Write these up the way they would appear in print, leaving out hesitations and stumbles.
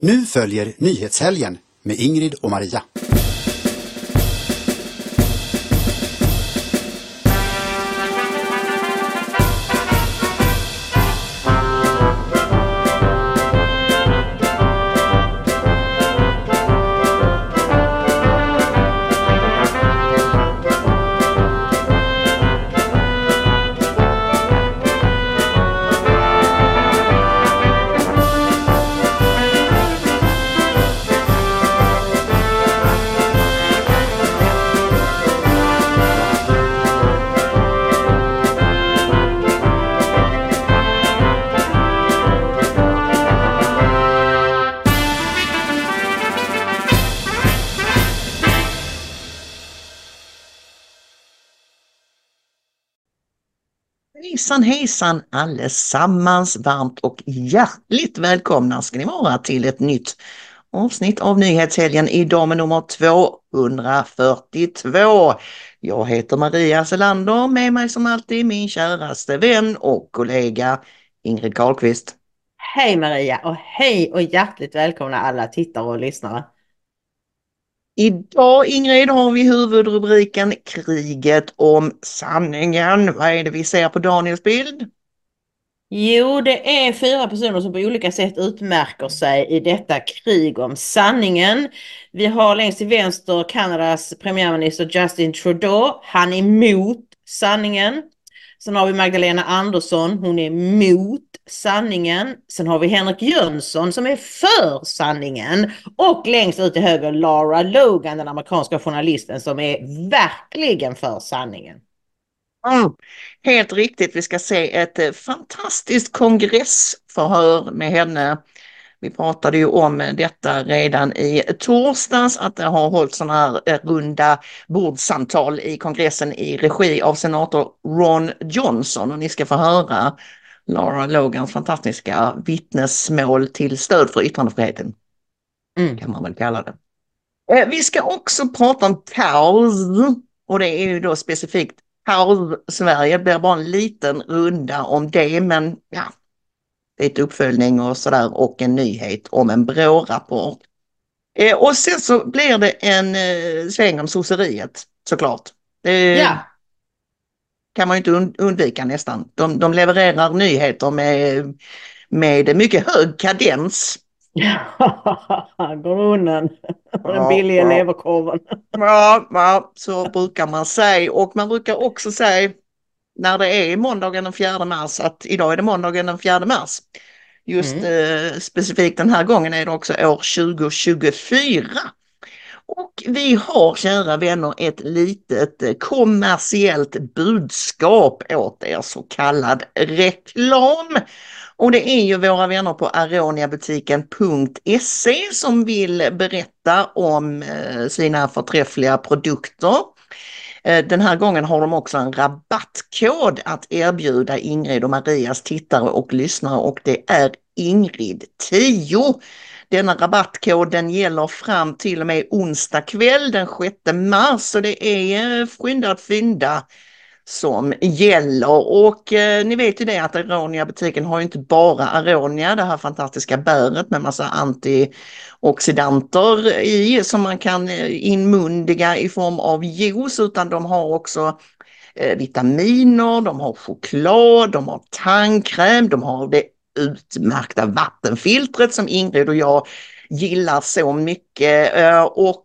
Nu följer Nyhetshelgen med Ingrid och Maria. Hejsan allesammans, varmt och hjärtligt välkomna ska ni vara till ett nytt avsnitt av Nyhetshelgen idag med nummer 242. Jag heter Maria Selander, med mig som alltid min käraste vän och kollega Ingrid Carlqvist. Hej Maria och hej och hjärtligt välkomna alla tittare och lyssnare. Idag Ingrid har vi huvudrubriken Kriget om sanningen. Vad är det vi ser på Daniels bild? Jo, det är 4 personer som på olika sätt utmärker sig i detta krig om sanningen. Vi har längst till vänster Kanadas premiärminister Justin Trudeau. Han är emot sanningen. Sen har vi Magdalena Andersson. Hon är emot sanningen. Sen har vi Henrik Jönsson som är för sanningen. Och längst ut till höger Lara Logan, den amerikanska journalisten som är verkligen för sanningen. Helt riktigt, vi ska se ett fantastiskt kongressförhör med henne. Vi pratade ju om detta redan i torsdags, att det har hållits sådana här runda bordsamtal i kongressen i regi av senator Ron Johnson, och ni ska få höra Lara Logans fantastiska vittnesmål till stöd för yttrandefriheten. Kan man väl kalla det. Vi ska också prata om kaos, och det är ju då specifikt kaos Sverige. Det blir bara en liten runda om det, men ja, det är ett uppföljning och sådär, och en nyhet om en BRÅ-rapport. Och sen så blir det en sväng om sosseriet, såklart. Ja. Kan man ju inte undvika nästan. De levererar nyheter med mycket hög kadens. Går undan. Den billiga leverkorven. Ja, så brukar man säga. Och man brukar också säga när det är måndagen den 4 mars att idag är det måndagen den 4 mars. Just specifikt den här gången är det också år 2024. Och vi har, kära vänner, ett litet kommersiellt budskap åt er, så kallad reklam. Och det är ju våra vänner på aroniabutiken.se som vill berätta om sina förträffliga produkter. Den här gången har de också en rabattkod att erbjuda Ingrid och Marias tittare och lyssnare, och det är Ingrid 10. Denna rabattkoden gäller fram till och med onsdag kväll den 6 mars, så det är skynda att fynda som gäller. Och ni vet ju det att Aronia-butiken har ju inte bara Aronia, det här fantastiska bäret med massa antioxidanter i som man kan inmundiga i form av juice, utan de har också vitaminer, de har choklad, de har tandkräm, de har det utmärkta vattenfiltret som Ingrid och jag gillar så mycket. Och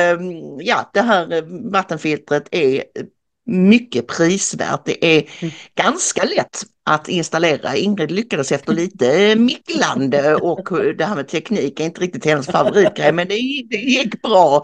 ja, det här vattenfiltret är mycket prisvärt. Det är ganska lätt att installera. Ingrid lyckades efter lite micklande, och det här med teknik är inte riktigt hennes favoritgrej, men det gick bra.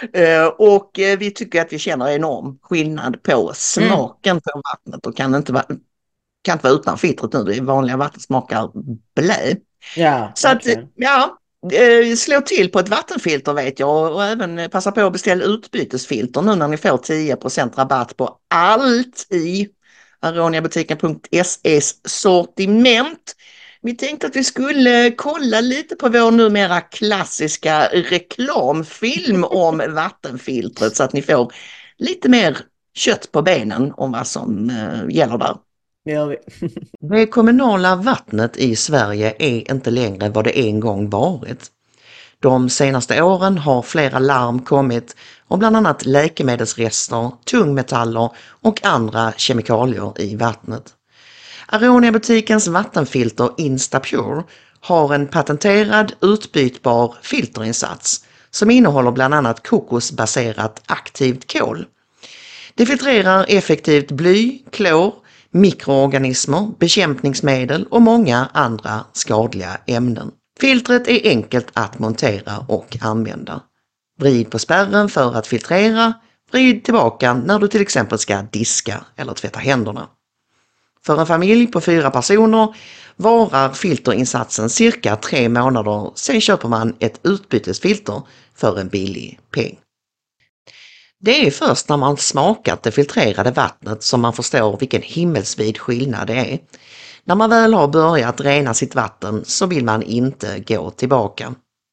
Och vi tycker att vi känner enorm skillnad på smaken på vattnet, och kan inte vara utan filtret nu. Det vanliga vatten smakar blä. Ja, så att, ja, slå till på ett vattenfilter vet jag, och även passa på att beställa utbytesfilter nu när ni får 10% rabatt på allt i aroniabutiken.ses sortiment. Vi tänkte att vi skulle kolla lite på vår numera klassiska reklamfilm om vattenfiltret, så att ni får lite mer kött på benen om vad som gäller där. Det gör vi. Det kommunala vattnet i Sverige är inte längre vad det en gång varit. De senaste åren har flera larm kommit om bland annat läkemedelsrester, tungmetaller och andra kemikalier i vattnet. Aronia-butikens vattenfilter Instapure har en patenterad utbytbar filterinsats som innehåller bland annat kokosbaserat aktivt kol. Det filtrerar effektivt bly, klor, mikroorganismer, bekämpningsmedel och många andra skadliga ämnen. Filtret är enkelt att montera och använda. Vrid på spärren för att filtrera, vrid tillbaka när du till exempel ska diska eller tvätta händerna. För en familj på 4 personer varar filterinsatsen cirka 3 månader, sen köper man ett utbytesfilter för en billig peng. Det är först när man smakat det filtrerade vattnet som man förstår vilken himmelsvid skillnad det är. När man väl har börjat rena sitt vatten så vill man inte gå tillbaka.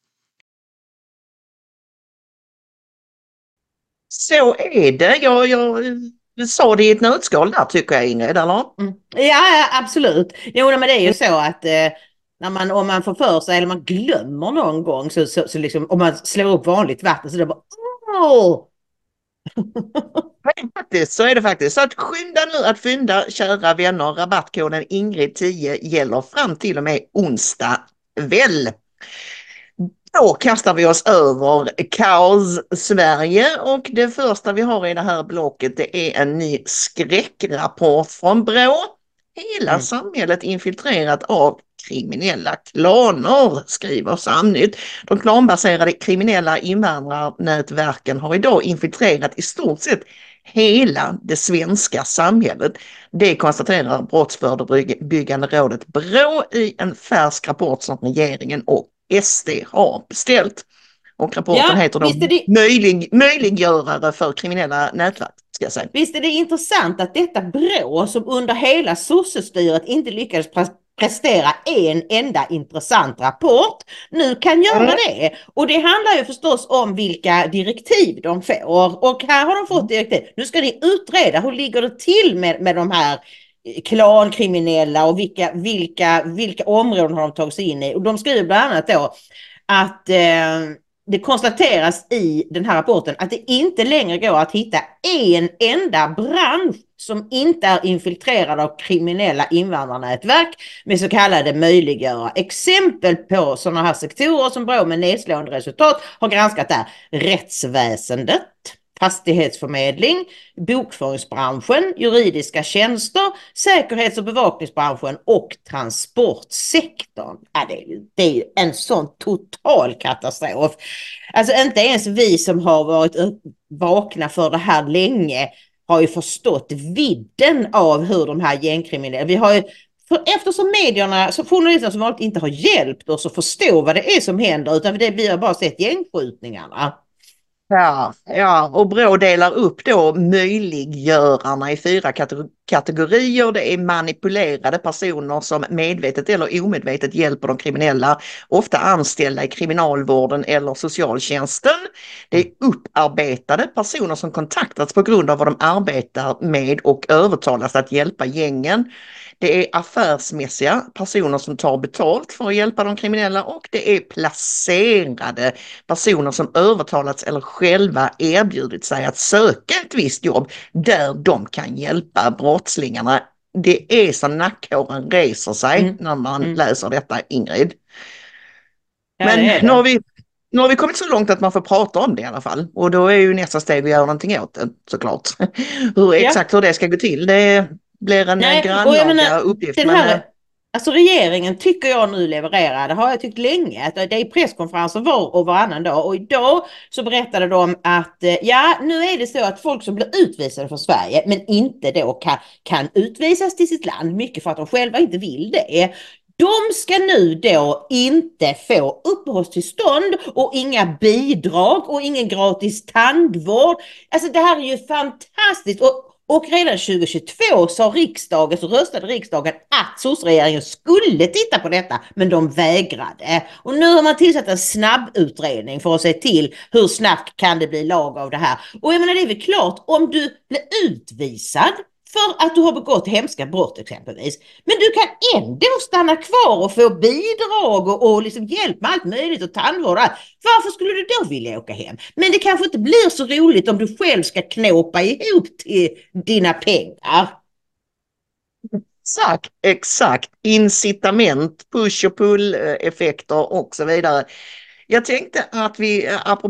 Så är det. Jag sa det i ett nötskal där tycker jag, Ingrid, eller? Ja, absolut. Jo, men det är ju så att om man får för sig eller man glömmer någon gång så liksom, om man slår upp vanligt vatten så det bara åh! Så är det faktiskt. Så att skynda nu att fynda, kära vänner. Rabattkoden Ingrid10 gäller fram till och med onsdag väl. Då kastar vi oss över Kaos Sverige och det första vi har i det här blocket det är en ny skräckrapport från Brå. Hela samhället infiltrerat av kriminella klaner, skriver Samnytt. De klanbaserade kriminella invandrarnätverken har idag infiltrerat i stort sett hela det svenska samhället. Det konstaterar Brottsförebyggande rådet Brå i en färsk rapport som regeringen och SD har beställt. Och rapporten heter då Möjliggörare för kriminella nätverk. Ska jag säga. Visst är det intressant att detta Brå som under hela sossestyret inte lyckades prestera en enda intressant rapport nu kan göra det. Och det handlar ju förstås om vilka direktiv de får. Och här har de fått direktiv. Nu ska de utreda hur ligger det till med de här klankriminella och vilka områden har de tagit sig in i. Och de skriver bland annat då att det konstateras i den här rapporten att det inte längre går att hitta en enda bransch som inte är infiltrerad av kriminella invandrarnätverk med så kallade möjliggörare. Exempel på sådana här sektorer som Brå med nedslående resultat har granskat är rättsväsendet, fastighetsförmedling, bokföringsbranschen, juridiska tjänster, säkerhets- och bevakningsbranschen och transportsektorn. Ja, det är ju en sån total katastrof. Alltså inte ens vi som har varit vakna för det här länge har ju förstått vidden av hur de här gängkriminella, vi har ju eftersom medierna, så journalisterna som vanligt inte har hjälpt oss att förstå vad det är som händer utan vi har bara sett gängskjutningarna. Ja, och Brå delar upp då möjliggörarna i 4 kategorier. Det är manipulerade personer som medvetet eller omedvetet hjälper de kriminella, ofta anställda i kriminalvården eller socialtjänsten. Det är upparbetade personer som kontaktats på grund av vad de arbetar med och övertalas att hjälpa gängen. Det är affärsmässiga personer som tar betalt för att hjälpa de kriminella och det är placerade personer som övertalats eller själva erbjudit sig att söka ett visst jobb där de kan hjälpa brottslingarna. Det är så nackhåren reser sig när man läser detta, Ingrid. Ja, men det. Nu har vi kommit så långt att man får prata om det i alla fall. Och då är ju nästa steg att göra någonting åt det såklart. Exakt hur det ska gå till, det blir en grannlaga uppgift. Alltså regeringen tycker jag nu levererar, det har jag tyckt länge, att det är presskonferenser var och varannan dag och idag så berättade de att nu är det så att folk som blir utvisade från Sverige men inte då kan utvisas till sitt land, mycket för att de själva inte vill det. De ska nu då inte få uppehållstillstånd och inga bidrag och ingen gratis tandvård. Alltså det här är ju fantastiskt och redan 2022 så röstade riksdagen att sossregeringen skulle titta på detta, men de vägrade. Och nu har man tillsatt en snabbutredning för att se till hur snabbt kan det bli lag av det här. Och jag menar, det är väl klart, om du blir utvisad för att du har begått hemska brott exempelvis. Men du kan ändå stanna kvar och få bidrag och liksom hjälp med allt möjligt och tandvård. Varför skulle du då vilja åka hem? Men det kanske inte blir så roligt om du själv ska knåpa ihop till dina pengar. Exakt. Incitament, push och pull-effekter och så vidare. Jag tänkte att vi,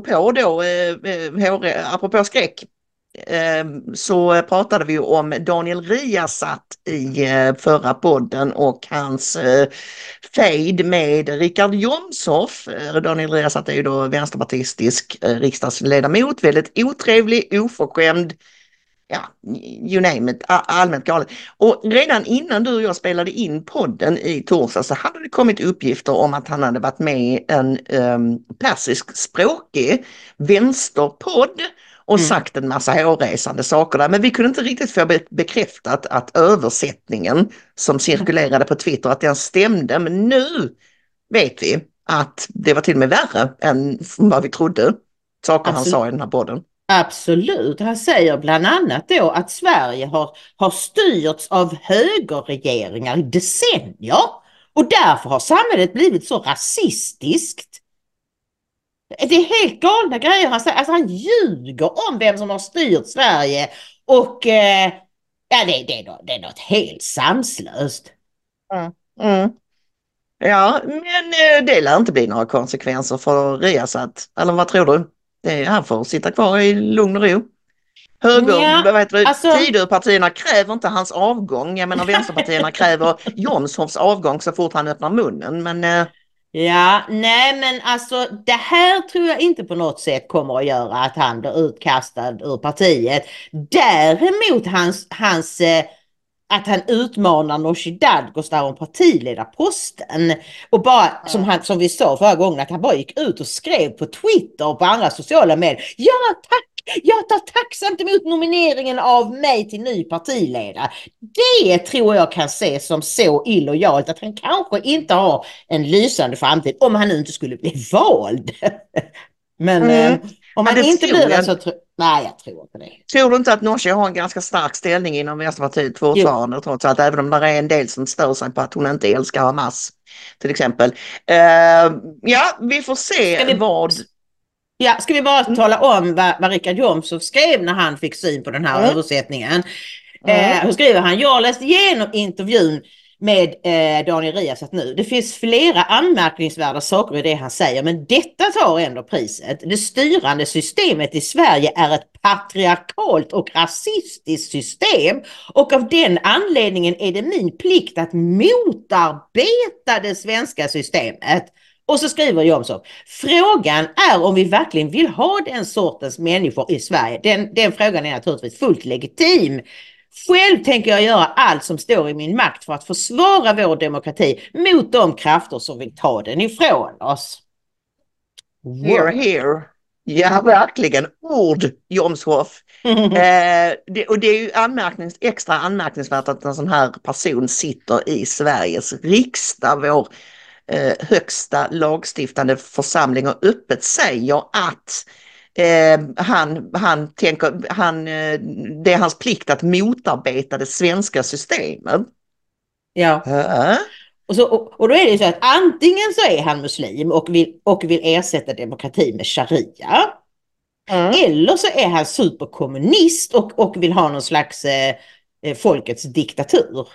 apropå skräck, så pratade vi om Daniel Riazat i förra podden och hans fejd med Richard Jomshof. Daniel Riazat är ju då vänsterpartistisk riksdagsledamot, väldigt otrevlig, oförskämd, ja, you name it, allmänt galet. Och redan innan du och jag spelade in podden i torsdag så hade det kommit uppgifter om att han hade varit med i en persiskspråkig vänsterpodd och sagt en massa hårresande saker där. Men vi kunde inte riktigt få bekräftat att översättningen som cirkulerade på Twitter att den stämde. Men nu vet vi att det var till och med värre än vad vi trodde. Saker han sa i den här podden. Absolut. Han säger bland annat då att Sverige har styrts av högerregeringar i decennier och därför har samhället blivit så rasistiskt. Det är helt galna grejer han säger. Alltså han ljuger om vem som har styrt Sverige och ja, det är något helt sanslöst. Ja, men det lär inte bli några konsekvenser för Riazat. Eller vad tror du? Han får sitta kvar i lugn och ro. Tidöpartierna kräver inte hans avgång. Jag menar vänsterpartierna kräver Jomshofs avgång så fort han öppnar munnen. Men, Ja, nej men alltså det här tror jag inte på något sätt kommer att göra att han blir utkastad ur partiet. Däremot hans att han utmanar Nooshi Dadgostar om partiledarposten. Och bara som vi sa förra gången att han bara gick ut och skrev på Twitter och på andra sociala medier. Ja tack! Jag tar tacksamt emot nomineringen av mig till ny partiledare. Det tror jag kan ses som så illojalt att han kanske inte har en lysande framtid om han nu inte skulle bli vald. Men om han inte blir det så nej, jag tror inte det. Tror du inte att Nooshi har en ganska stark ställning inom Vänsterpartiet fortfarande? Trots att även om det är en del som stör sig på att hon inte älskar Hamas till exempel. Ja, vi får se vad... Ja, ska vi bara tala om vad Richard Jomshof skrev när han fick syn på den här översättningen. Då skriver han, jag läste igenom intervjun med Daniel Riazat nu. Det finns flera anmärkningsvärda saker i det han säger, men detta tar ändå priset. Det styrande systemet i Sverige är ett patriarkalt och rasistiskt system och av den anledningen är det min plikt att motarbeta det svenska systemet. Och så skriver Jomshof, frågan är om vi verkligen vill ha den sortens människor i Sverige. Den frågan är naturligtvis fullt legitim. Själv tänker jag göra allt som står i min makt för att försvara vår demokrati mot de krafter som vill ta den ifrån oss. Here, here. Ja, verkligen. Ord, Jomshof. Och det är ju extra anmärkningsvärt att en sån här person sitter i Sveriges riksdag, vår högsta lagstiftande församling, och öppet säger att det är hans plikt att motarbeta det svenska systemet. Ja. Och då är det så att antingen så är han muslim och vill ersätta demokrati med sharia. Eller så är han superkommunist och vill ha någon slags folkets diktatur.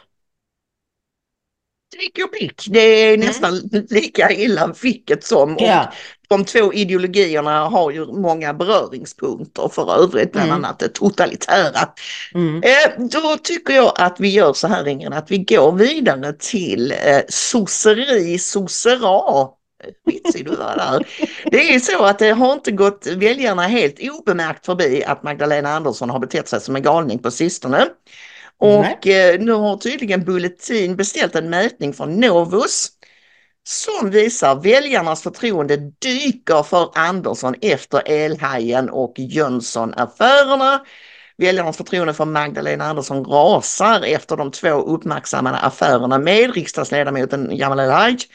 Drick och pick, det är nästan lika illa vilket som. Och de två ideologierna har ju många beröringspunkter för övrigt, bland annat det totalitära. Då tycker jag att vi gör så här, Ingrid, att vi går vidare till sossera. Vitsig du var där. Det är så att det har inte gått väljarna helt obemärkt förbi att Magdalena Andersson har betett sig som en galning på sistone. Och nu har tydligen Bulletin beställt en mätning från Novus som visar väljarnas förtroende dyker för Andersson efter Elhajen och Jönsson-affärerna. Väljarnas förtroende för Magdalena Andersson rasar efter de två uppmärksammade affärerna med riksdagsledamoten Jamal El-Haj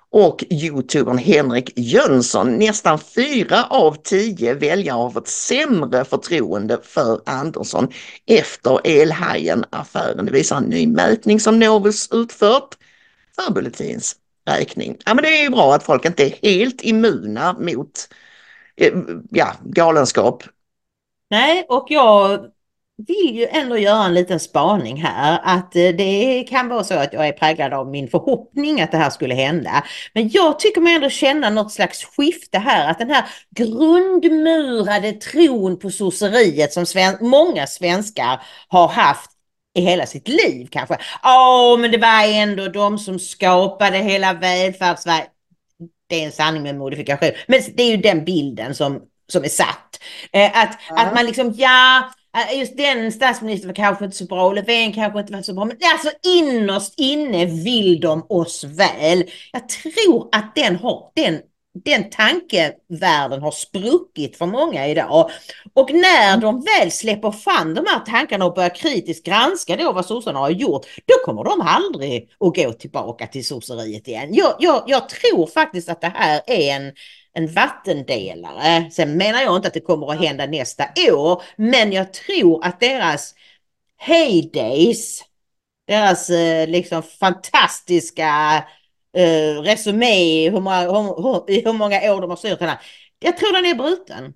Och youtubern Henrik Jönsson, nästan 4 av 10 väljare har fått sämre förtroende för Andersson efter Elhajen-affären. Det visar en ny mätning som Novus utfört för Bulletins räkning. Ja, men det är ju bra att folk inte är helt immuna mot galenskap. Nej, och jag vill ju ändå göra en liten spaning här, att det kan vara så att jag är präglad av min förhoppning att det här skulle hända. Men jag tycker mig ändå känna något slags skifte här, att den här grundmurade tron på sosseriet som många svenskar har haft i hela sitt liv kanske. Men det var ändå de som skapade hela välfärdssverige. Det är en sanning med modifikation. Men det är ju den bilden som är satt. Att man liksom, just den statsministern var kanske inte så bra, Löfven kanske inte var så bra, men alltså innerst inne vill de oss väl. Jag tror att den tankevärlden har spruckit för många idag. Och när de väl släpper fram de här tankarna och börjar kritiskt granska då vad sossarna har gjort, då kommer de aldrig att gå tillbaka till sosseriet igen. Jag tror faktiskt att det här är en vattendelare. Sen menar jag inte att det kommer att hända nästa år, men jag tror att deras heydays, deras liksom fantastiska resumé i hur många år de har styrt den här, jag tror den är bruten.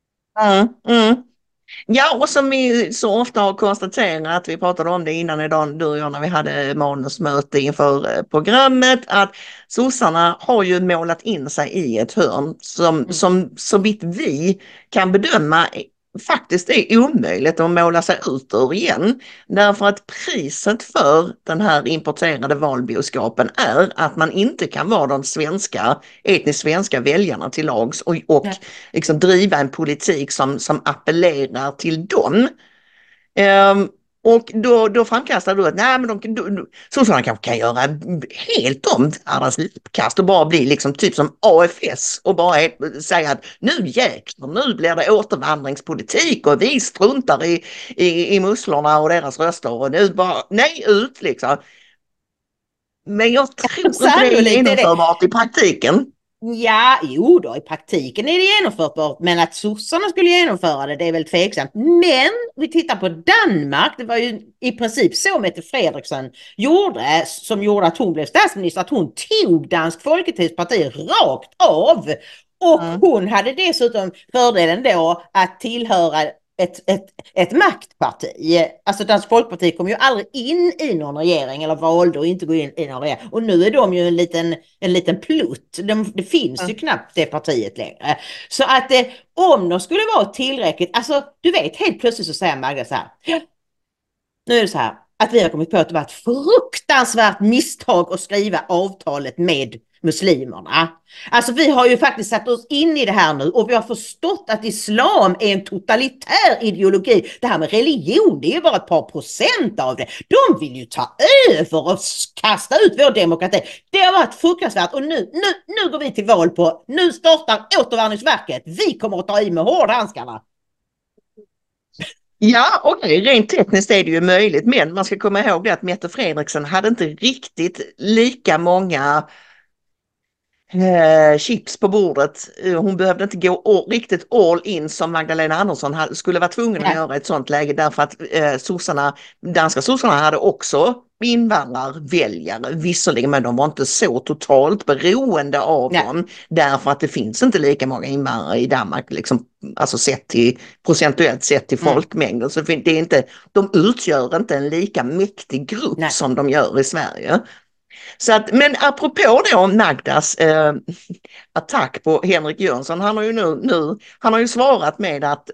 Ja, och som vi så ofta har konstaterat, vi pratade om det innan idag, du och jag, när vi hade manusmöte inför programmet, att sossarna har ju målat in sig i ett hörn som så vitt vi kan bedöma faktiskt är omöjligt att måla sig ut ur igen. Därför att priset för den här importerade valbioskapen är att man inte kan vara de etniskt svenska väljarna till lags och liksom driva en politik som appellerar till dem. Och då framkastar du att nej, men sossarna kanske kan göra helt om deras utkast och bara bli liksom typ som AFS och bara säga att nu jäklar, nu blir det återvandringspolitik och vi struntar i musslorna och deras röster och nu bara nej ut liksom. Men jag tror inte det är genomförbart i praktiken. Ja, jo då, i praktiken är det genomförbart, men att sossarna skulle genomföra det är väl tveksamt. Men vi tittar på Danmark, det var ju i princip så Mette Frederiksen gjorde, som gjorde att hon blev statsminister, att hon tog Dansk Folketigs parti rakt av. Och hon hade dessutom fördelen då att tillhöra ett maktparti. Alltså Dansk Folkparti kom ju aldrig in i någon regering eller valde att inte gå in i någon regering. Och nu är de ju en liten plutt. Det finns ju knappt det partiet längre. Så att om de skulle vara tillräckligt, alltså du vet, helt plötsligt så säger Magda så här, nu är det så här att vi har kommit på att det var ett fruktansvärt misstag att skriva avtalet med muslimerna. Alltså vi har ju faktiskt satt oss in i det här nu och vi har förstått att islam är en totalitär ideologi. Det här med religion, det är ju bara ett par procent av det. De vill ju ta över och kasta ut vår demokrati. Det har varit fruktansvärt och nu går vi till val på, nu startar återvandringsverket. Vi kommer att ta i med hårdhandskarna. Ja, okej, rent tekniskt är det ju möjligt, men man ska komma ihåg det att Mette Frederiksen hade inte riktigt lika många chips på bordet. Hon behövde inte gå riktigt all in som Magdalena Andersson skulle vara tvungen att göra i ett sånt läge, därför att danska sossarna hade också invandrarväljare, visserligen, men de var inte så totalt beroende av dem, därför att det finns inte lika många invandrare i Danmark, liksom, alltså procentuellt sett till folkmängden, så det är inte, de utgör inte en lika mäktig grupp som de gör i Sverige. Så att, men apropå då Magdas attack på Henrik Jönsson, han har ju han har ju svarat med att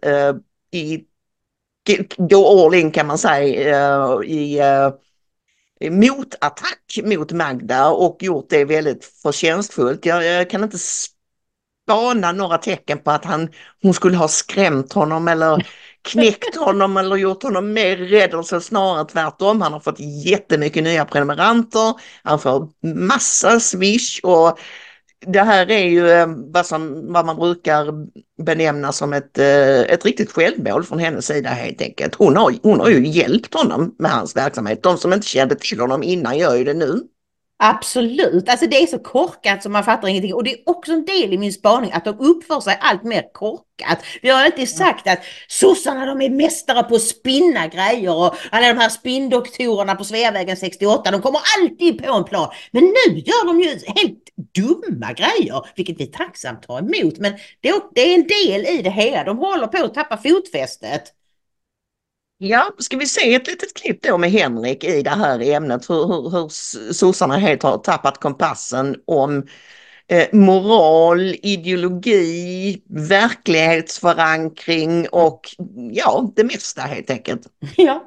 gå all in, kan man säga, i motattack mot Magda och gjort det väldigt förtjänstfullt. Jag kan inte spana några tecken på att hon skulle ha skrämt honom eller knäckt honom eller gjort honom mer rädd, så snarare tvärtom. Han har fått jättemycket nya prenumeranter, han får massa swish och det här är ju vad man brukar benämna som ett riktigt självmål från hennes sida helt enkelt. Hon har ju hjälpt honom med hans verksamhet. De som inte kände till honom innan gör ju det nu. Absolut, alltså det är så korkat som man fattar ingenting, och det är också en del i min spaning att de uppför sig allt mer korkat. Vi har alltid sagt att sossarna, de är mästare på att spinna grejer, och alla de här spinndoktorerna på Sveavägen 68, de kommer alltid på en plan. Men nu gör de ju helt dumma grejer, vilket vi tacksamt tar emot, men det är en del i det hela. De håller på att tappa fotfästet. Ja, ska vi se ett litet klipp då med Henrik i det här ämnet, hur sossarna helt har tappat kompassen om moral, ideologi, verklighetsförankring och ja, det mesta helt enkelt. Ja.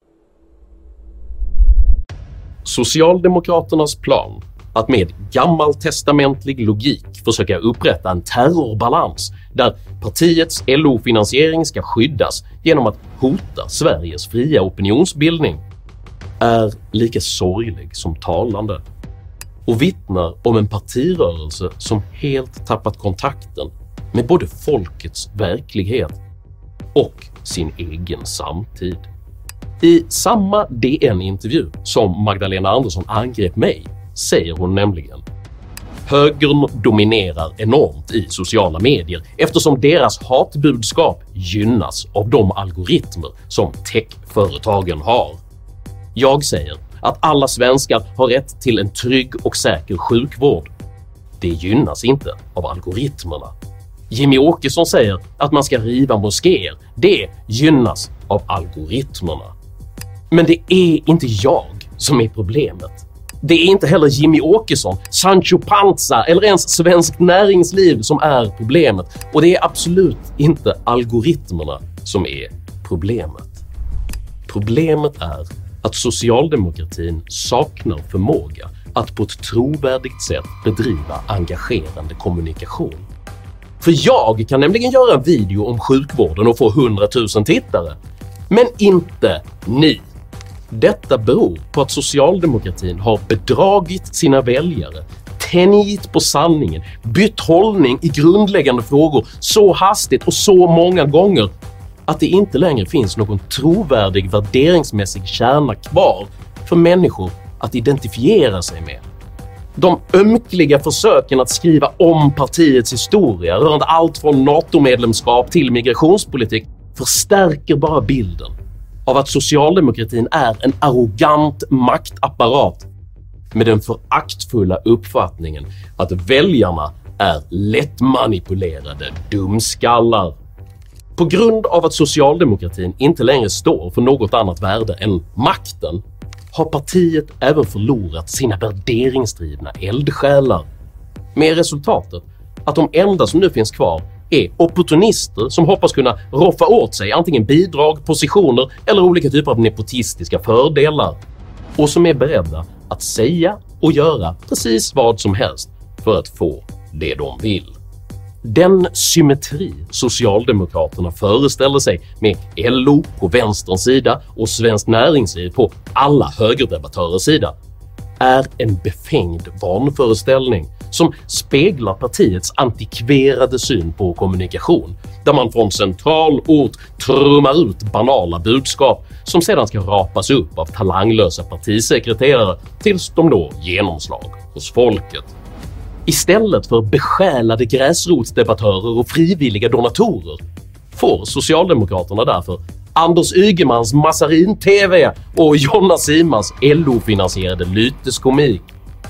Socialdemokraternas plan att med gammaltestamentlig logik försöka upprätta en terrorbalans där partiets LO-finansiering ska skyddas genom att hota Sveriges fria opinionsbildning är lika sorglig som talande och vittnar om en partirörelse som helt tappat kontakten med både folkets verklighet och sin egen samtid. I samma DN-intervju som Magdalena Andersson angrep mig säger hon nämligen: högern dominerar enormt i sociala medier eftersom deras hatbudskap gynnas av de algoritmer som techföretagen har. Jag säger att alla svenskar har rätt till en trygg och säker sjukvård. Det gynnas inte av algoritmerna. Jimmy Åkesson säger att man ska riva moskéer. Det gynnas av algoritmerna. Men det är inte jag som är problemet. Det är inte heller Jimmy Åkesson, Sancho Panza eller ens Svenskt Näringsliv som är problemet. Och det är absolut inte algoritmerna som är problemet. Problemet är att socialdemokratin saknar förmåga att på ett trovärdigt sätt bedriva engagerande kommunikation. För jag kan nämligen göra en video om sjukvården och få 100 000 tittare. Men inte ni. Detta beror på att socialdemokratin har bedragit sina väljare, tänjt på sanningen, bytt hållning i grundläggande frågor så hastigt och så många gånger att det inte längre finns någon trovärdig värderingsmässig kärna kvar för människor att identifiera sig med. De ömkliga försöken att skriva om partiets historia rörande allt från NATO-medlemskap till migrationspolitik förstärker bara bilden av att socialdemokratin är en arrogant maktapparat med den föraktfulla uppfattningen att väljarna är lättmanipulerade dumskallar. På grund av att socialdemokratin inte längre står för något annat värde än makten har partiet även förlorat sina värderingsdrivna eldsjälar. Med resultatet att de enda som nu finns kvar är opportunister som hoppas kunna roffa åt sig antingen bidrag, positioner eller olika typer av nepotistiska fördelar och som är beredda att säga och göra precis vad som helst för att få det de vill. Den symmetri Socialdemokraterna föreställer sig med LO på vänsterns sida och Svenskt Näringsliv på alla högerdebattörers sida är en befängd vanföreställning som speglar partiets antikverade syn på kommunikation, där man från central ort trummar ut banala budskap som sedan ska rapas upp av talanglösa partisekreterare tills de når genomslag hos folket. Istället för besjälade gräsrotsdebattörer och frivilliga donatorer får Socialdemokraterna därför Anders Ygemans Massarin-TV och Jonna Simans LO-finansierade lyteskomik.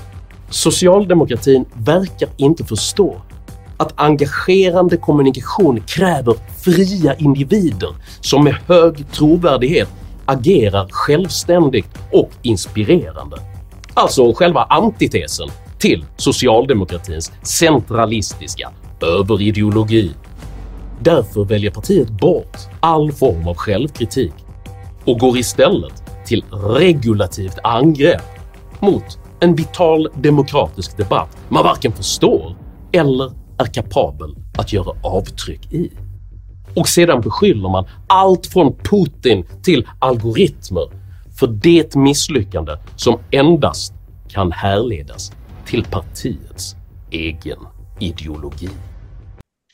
Socialdemokratin verkar inte förstå att engagerande kommunikation kräver fria individer som med hög trovärdighet agerar självständigt och inspirerande. Alltså själva antitesen till socialdemokratins centralistiska överideologi. Därför väljer partiet bort all form av självkritik och går istället till regulativt angrepp mot en vital demokratisk debatt man varken förstår eller är kapabel att göra avtryck i. Och sedan beskyller man allt från Putin till algoritmer för det misslyckande som endast kan härledas till partiets egen ideologi.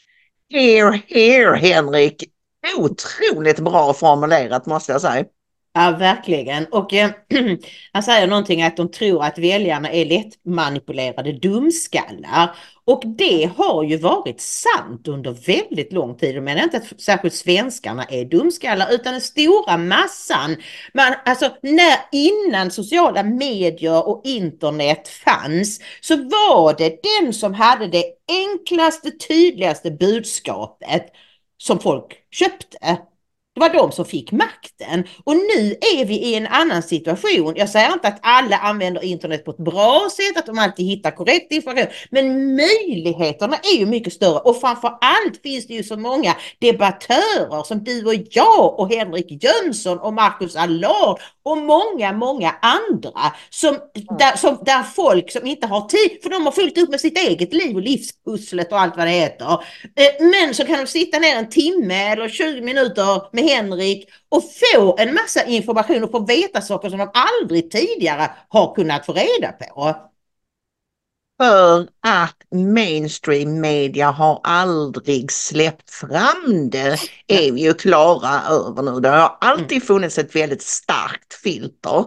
Here, Henrik. Otroligt bra formulerat måste jag säga. Ja, verkligen. Och han säger någonting att de tror att väljarna är lättmanipulerade dumskallar. Och det har ju varit sant under väldigt lång tid. Jag menar inte att särskilt svenskarna är dumskallar utan den stora massan. Alltså innan sociala medier och internet fanns så var det den som hade det enklaste, tydligaste budskapet som folk köpte. Det var de som fick makten. Och nu är vi i en annan situation. Jag säger inte att alla använder internet på ett bra sätt, att de alltid hittar korrekt information. Men möjligheterna är ju mycket större. Och framför allt finns det ju så många debattörer som du och jag och Henrik Jönsson och Marcus Allard och många, många andra där folk som inte har tid, för de har fullt upp med sitt eget liv och livspusslet och allt vad det heter. Men så kan de sitta ner en timme eller 20 minuter med Henrik och få en massa information och få veta saker som de aldrig tidigare har kunnat få reda på. För att mainstream media har aldrig släppt fram det är vi ju klara över nu. Det har alltid funnits ett väldigt starkt filter,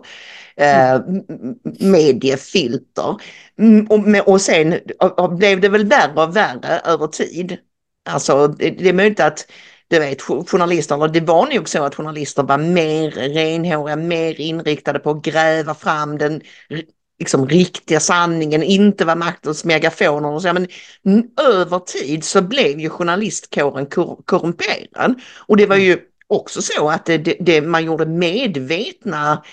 mediefilter. Och sen blev det väl värre och värre över tid. Alltså det är möjligt att du vet, journalister, eller det var nog så att journalister var mer renhåriga, mer inriktade på att gräva fram den liksom riktiga sanningen, inte var maktens megafoner och så. Men över tid så blev ju journalistkåren korrumperad. Och det var ju också så att man gjorde medvetna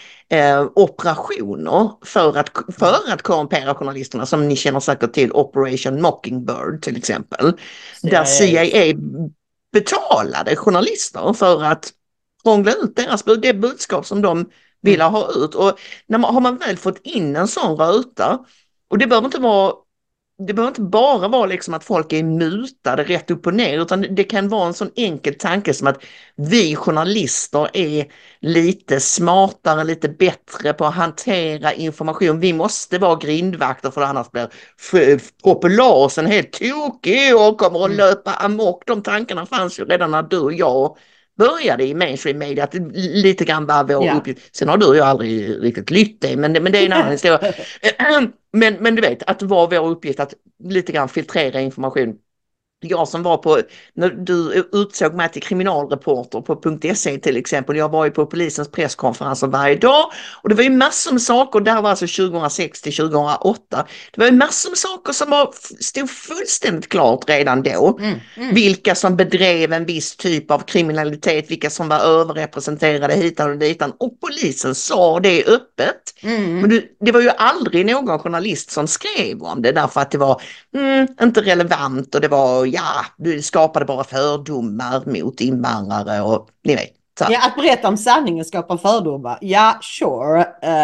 operationer för att korrumpera journalisterna, som ni känner säkert till, Operation Mockingbird till exempel. Där CIA betalade journalister för att krångla ut det budskap som de ville ha ut. Och har man väl fått in en sån ruta, och det behöver inte bara vara liksom att folk är mutade rätt upp och ner, utan det kan vara en sån enkel tanke som att vi journalister är lite smartare, lite bättre på att hantera information. Vi måste vara grindvakter, för annars blir populasen helt tokig och kommer att löpa amok. De tankarna fanns ju redan när du och jag började i mainstream media, att lite grann var vår uppgift. Sen har du ju aldrig riktigt lytt det, men det är en annan historia. Men du vet, att det var vår uppgift att lite grann filtrera information. Jag som var när du utsåg mig till kriminalreporter på .se till exempel, jag var ju på polisens presskonferenser varje dag, och det var ju massor med saker, där var alltså 2006 till 2008, det var ju massor med saker som stod fullständigt klart redan då. Vilka som bedrev en viss typ av kriminalitet, vilka som var överrepresenterade hitan och ditan, och polisen sa det öppet. Men det var ju aldrig någon journalist som skrev om det, därför att det var inte relevant, och det var du skapade bara fördomar mot invandrare och ni vet. Så. Ja, att berätta om sanningen skapar fördomar. Ja, sure.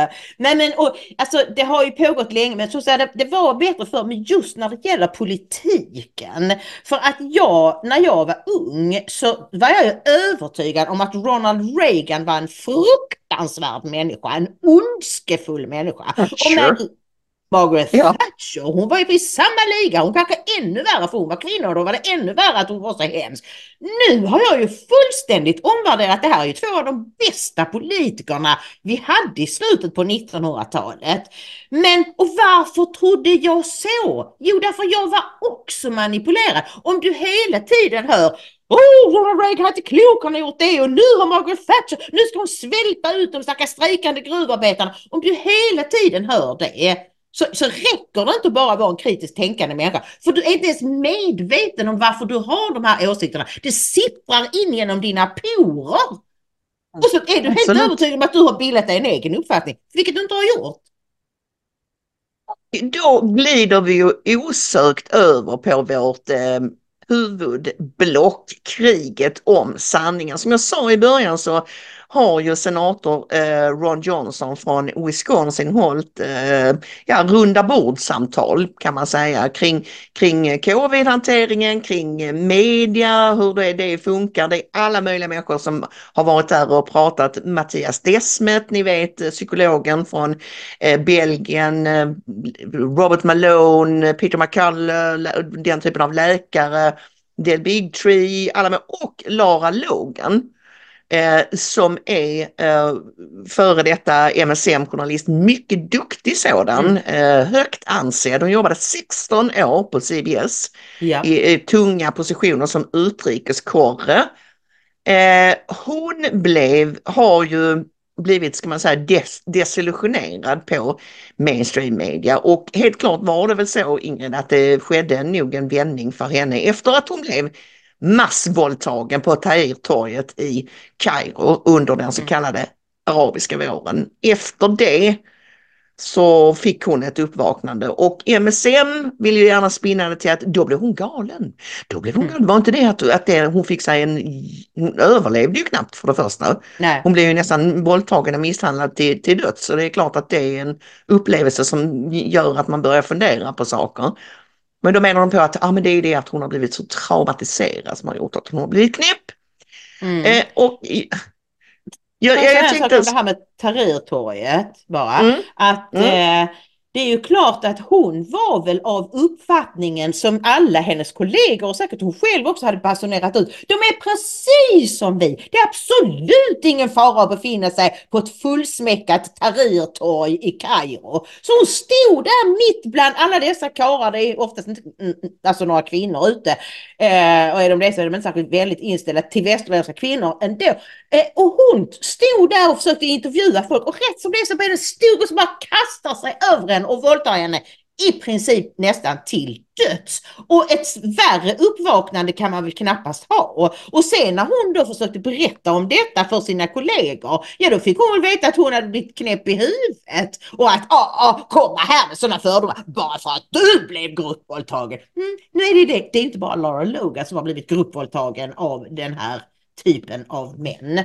Alltså, det har ju pågått länge, men så att säga, det var bättre för mig just när det gäller politiken. För att när jag var ung så var jag ju övertygad om att Ronald Reagan var en fruktansvärd människa, en ondskefull människa. Sure. Margaret Thatcher, hon var ju i samma liga, hon kanske ännu värre, för hon var kvinnor, och då var det ännu värre att hon var så hemsk. Nu har jag ju fullständigt omvärderat det här, är ju två av de bästa politikerna vi hade i slutet på 1900-talet. Och varför trodde jag så? Jo, därför jag var också manipulerad. Om du hela tiden hör Ronald Reagan är inte klok, han har gjort det, och nu har Margaret Thatcher, nu ska hon svälta ut de stackars strejkande gruvarbetarna. Om du hela tiden hör det, så räcker det inte bara att vara en kritiskt tänkande människa. För du är inte ens medveten om varför du har de här åsikterna. Det sipprar in genom dina porer. Och så är du helt övertygad om att du har bildat dig en egen uppfattning, vilket du inte har gjort. Då glider vi ju osökt över på vårt huvudblock, kriget om sanningen. Som jag sa i början så har ju senator Ron Johnson från Wisconsin hållit runda bordsamtal, kan man säga, kring covid-hanteringen, kring media, hur det funkar. Det är alla möjliga människor som har varit där och pratat. Mattias Desmet, ni vet, psykologen från Belgien, Robert Malone, Peter McCullough, den typen av läkare, Del Bigtree, alla med, och Lara Logan. som är före detta MSM-journalist, mycket duktig sådan, högt ansedd. Hon jobbade 16 år på CBS i tunga positioner som utrikeskorre. Hon har ju blivit, ska man säga, desillusionerad på mainstream media, och helt klart var det väl så, Ingrid, att det skedde nog en vändning för henne efter att hon blev massvåldtagen på Tahrirtorget i Kairo under den så kallade arabiska våren. Efter det så fick hon ett uppvaknande, och MSM vill ju gärna spinna det till att då blev hon galen. Då blev hon galen. Var inte det att hon fick sig hon överlevde ju knappt för det första. Nej. Hon blev ju nästan våldtagen och misshandlad till döds, så det är klart att det är en upplevelse som gör att man börjar fundera på saker. Men då menar de på att men det är det att hon har blivit så traumatiserad som har gjort att hon har blivit knäpp. Och jag tänkte om det här med Tahrirtorget bara, att det är ju klart att hon var väl av uppfattningen som alla hennes kollegor och säkert hon själv också hade basunerat ut. De är precis som vi. Det är absolut ingen fara att befinna sig på ett fullsmäckat Tahrirtorg i Kairo. Så hon stod där mitt bland alla dessa karlar. Det är oftast inte alltså några kvinnor ute. Och är de det så är de inte särskilt väldigt inställda till västerländska kvinnor ändå. Och hon stod där och försökte intervjua folk, och rätt som det så blir det stod och så bara kastar sig över henne och våldtar henne i princip nästan till döds. Och ett värre uppvaknande kan man väl knappast ha. Och sen när hon då försökte berätta om detta för sina kollegor, ja då fick hon väl veta att hon hade blivit knäpp i huvudet och att komma här med sådana fördomar bara för att du blev gruppvåldtagen. Nu är det är inte bara Lara Logan som har blivit gruppvåldtagen av den här typen av män.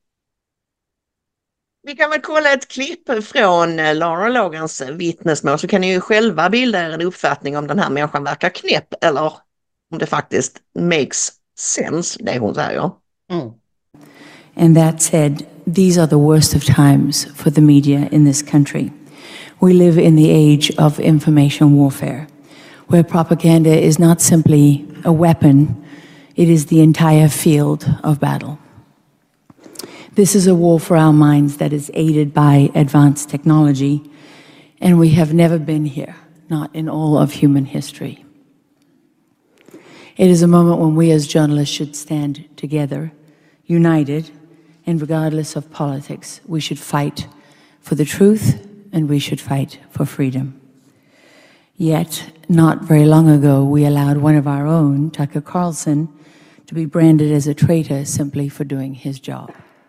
Vi kan väl kolla ett klipp från Lara Logans vittnesmål, så kan ni ju själva bilda er en uppfattning om den här människan verkar knäpp eller om det faktiskt makes sense, det hon säger. And that said, these are the worst of times for the media in this country. We live in the age of information warfare, where propaganda is not simply a weapon, it is the entire field of battle. This is a war for our minds that is aided by advanced technology, and we have never been here, not in all of human history. It is a moment when we as journalists should stand together, united, and regardless of politics, we should fight for the truth and we should fight for freedom. Yet, not very long ago, we allowed one of our own, Tucker Carlson, to be branded as a traitor simply for doing his job.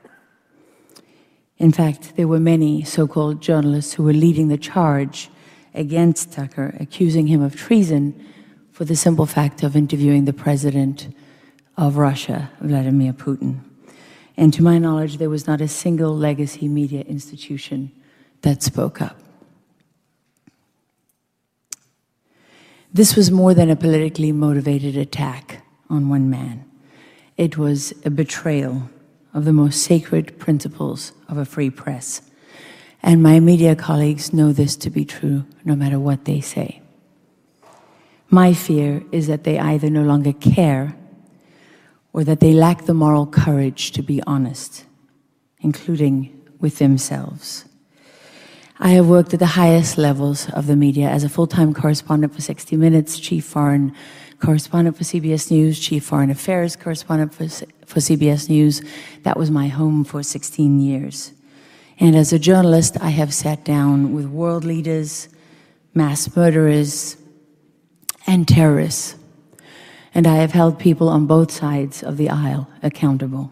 In fact, there were many so-called journalists who were leading the charge against Tucker, accusing him of treason for the simple fact of interviewing the president of Russia, Vladimir Putin. And to my knowledge, there was not a single legacy media institution that spoke up. This was more than a politically motivated attack on one man. It was a betrayal of the most sacred principles of a free press. And my media colleagues know this to be true, no matter what they say. My fear is that they either no longer care or that they lack the moral courage to be honest, including with themselves. I have worked at the highest levels of the media as a full-time correspondent for 60 Minutes, chief foreign correspondent for CBS News, chief foreign affairs correspondent for CBS News. That was my home for 16 years. And as a journalist, I have sat down with world leaders, mass murderers, and terrorists. And I have held people on both sides of the aisle accountable.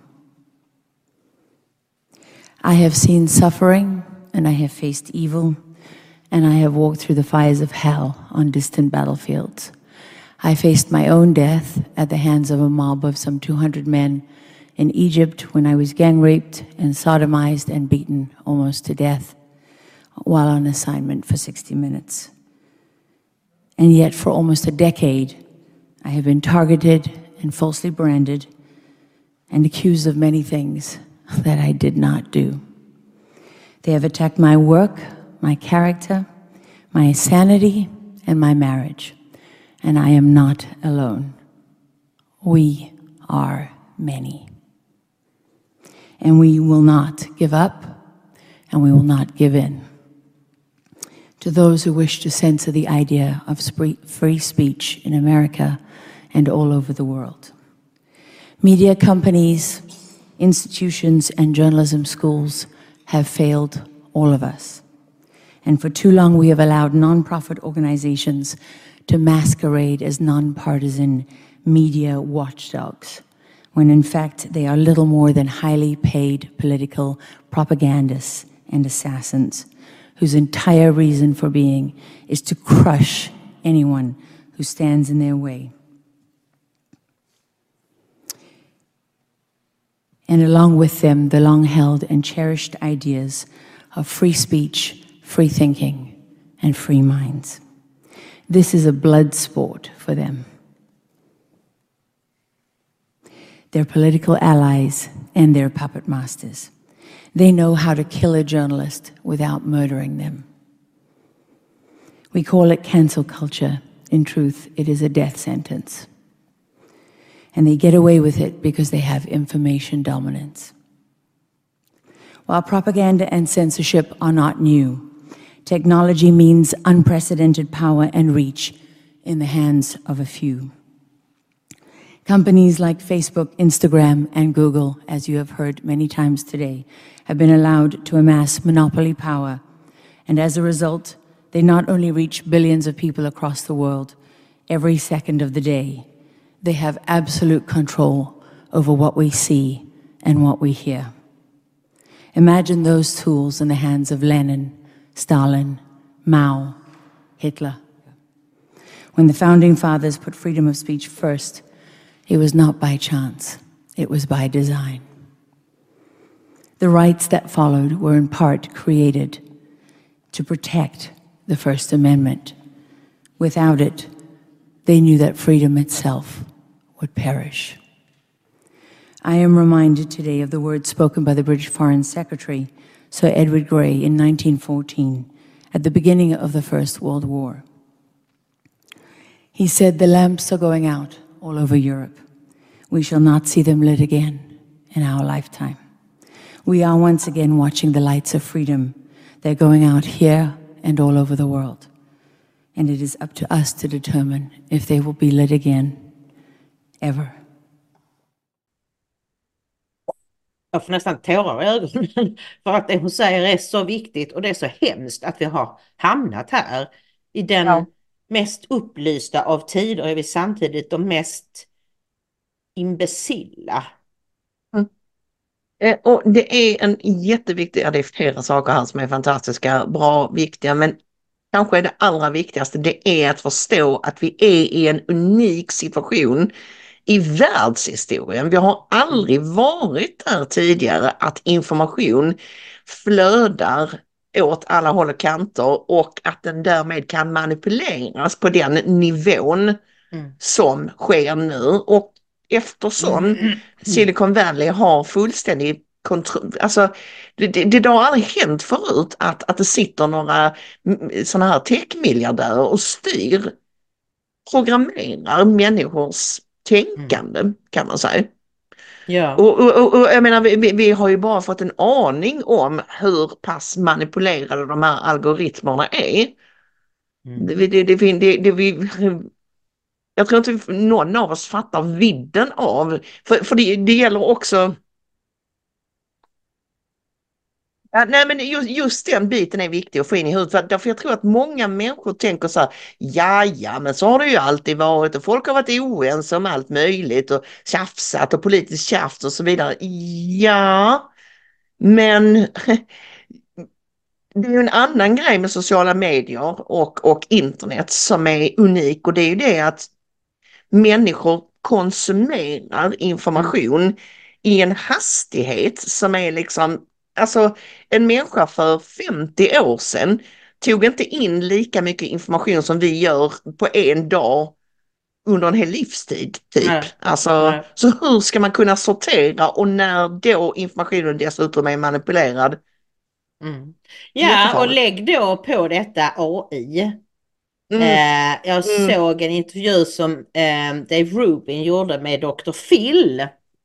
I have seen suffering, and I have faced evil, and I have walked through the fires of hell on distant battlefields. I faced my own death at the hands of a mob of some 200 men in Egypt when I was gang raped and sodomized and beaten almost to death while on assignment for 60 Minutes. And yet for almost a decade, I have been targeted and falsely branded and accused of many things that I did not do. They have attacked my work, my character, my sanity, and my marriage. And I am not alone. We are many. And we will not give up, and we will not give in. To those who wish to censor the idea of free speech in America and all over the world. Media companies, institutions, and journalism schools have failed all of us. And for too long, we have allowed nonprofit organizations to masquerade as nonpartisan media watchdogs, when in fact they are little more than highly paid political propagandists and assassins whose entire reason for being is to crush anyone who stands in their way. And along with them, the long-held and cherished ideas of free speech, free thinking, and free minds. This is a blood sport for them. Their political allies and their puppet masters. They know how to kill a journalist without murdering them. We call it cancel culture. In truth, it is a death sentence. And they get away with it because they have information dominance. While propaganda and censorship are not new, technology means unprecedented power and reach in the hands of a few. Companies like Facebook, Instagram, and Google, as you have heard many times today, have been allowed to amass monopoly power. And as a result, they not only reach billions of people across the world every second of the day, they have absolute control over what we see and what we hear. Imagine those tools in the hands of Lenin, Stalin, Mao, Hitler. When the founding fathers put freedom of speech first, it was not by chance, it was by design. The rights that followed were in part created to protect the First Amendment. Without it, they knew that freedom itself would perish. I am reminded today of the words spoken by the British Foreign Secretary, Sir Edward Grey, in 1914, at the beginning of the First World War. He said, "The lamps are going out all over Europe. We shall not see them lit again in our lifetime. We are once again watching the lights of freedom. They're going out here and all over the world. And it is up to us to determine if they will be lit again, ever." Jag får nästan tårar i ögonen för att det hon säger är så viktigt, och det är så hemskt att vi har hamnat här i den mest upplysta av tider, och är vi samtidigt de mest imbecilla. Och det är en jätteviktig, det är flera saker här som är fantastiska, bra, viktiga, men kanske är det allra viktigaste, det är att förstå att vi är i en unik situation i världshistorien. Vi har aldrig varit där tidigare, att information flödar åt alla håll och kanter och att den därmed kan manipuleras på den nivån som sker nu. Och eftersom Silicon Valley har fullständig kontroll, alltså det har aldrig hänt förut att det sitter några sådana här techmiljardärer och styr, programmerar människors tänkande, kan man säga. Ja. Och jag menar, vi har ju bara fått en aning om hur pass manipulerade de här algoritmerna är. Jag tror inte någon av oss fattar vidden av, för det gäller också. Ja, nej, men just den biten är viktig att få in i huvudet, därför jag tror att många människor tänker så här, ja, men så har det ju alltid varit och folk har varit oense om allt möjligt och tjafsat och politiskt tjafs och så vidare. Ja, men det är ju en annan grej med sociala medier och internet som är unik, och det är ju det att människor konsumerar information i en hastighet som är liksom, alltså en människa för 50 år sedan tog inte in lika mycket information som vi gör på en dag under en hel livstid typ. Nej. Alltså, så hur ska man kunna sortera, och när då informationen dessutom är manipulerad? Ja, och lägg då på detta AI. Jag såg en intervju som Dave Rubin gjorde med Dr. Phil.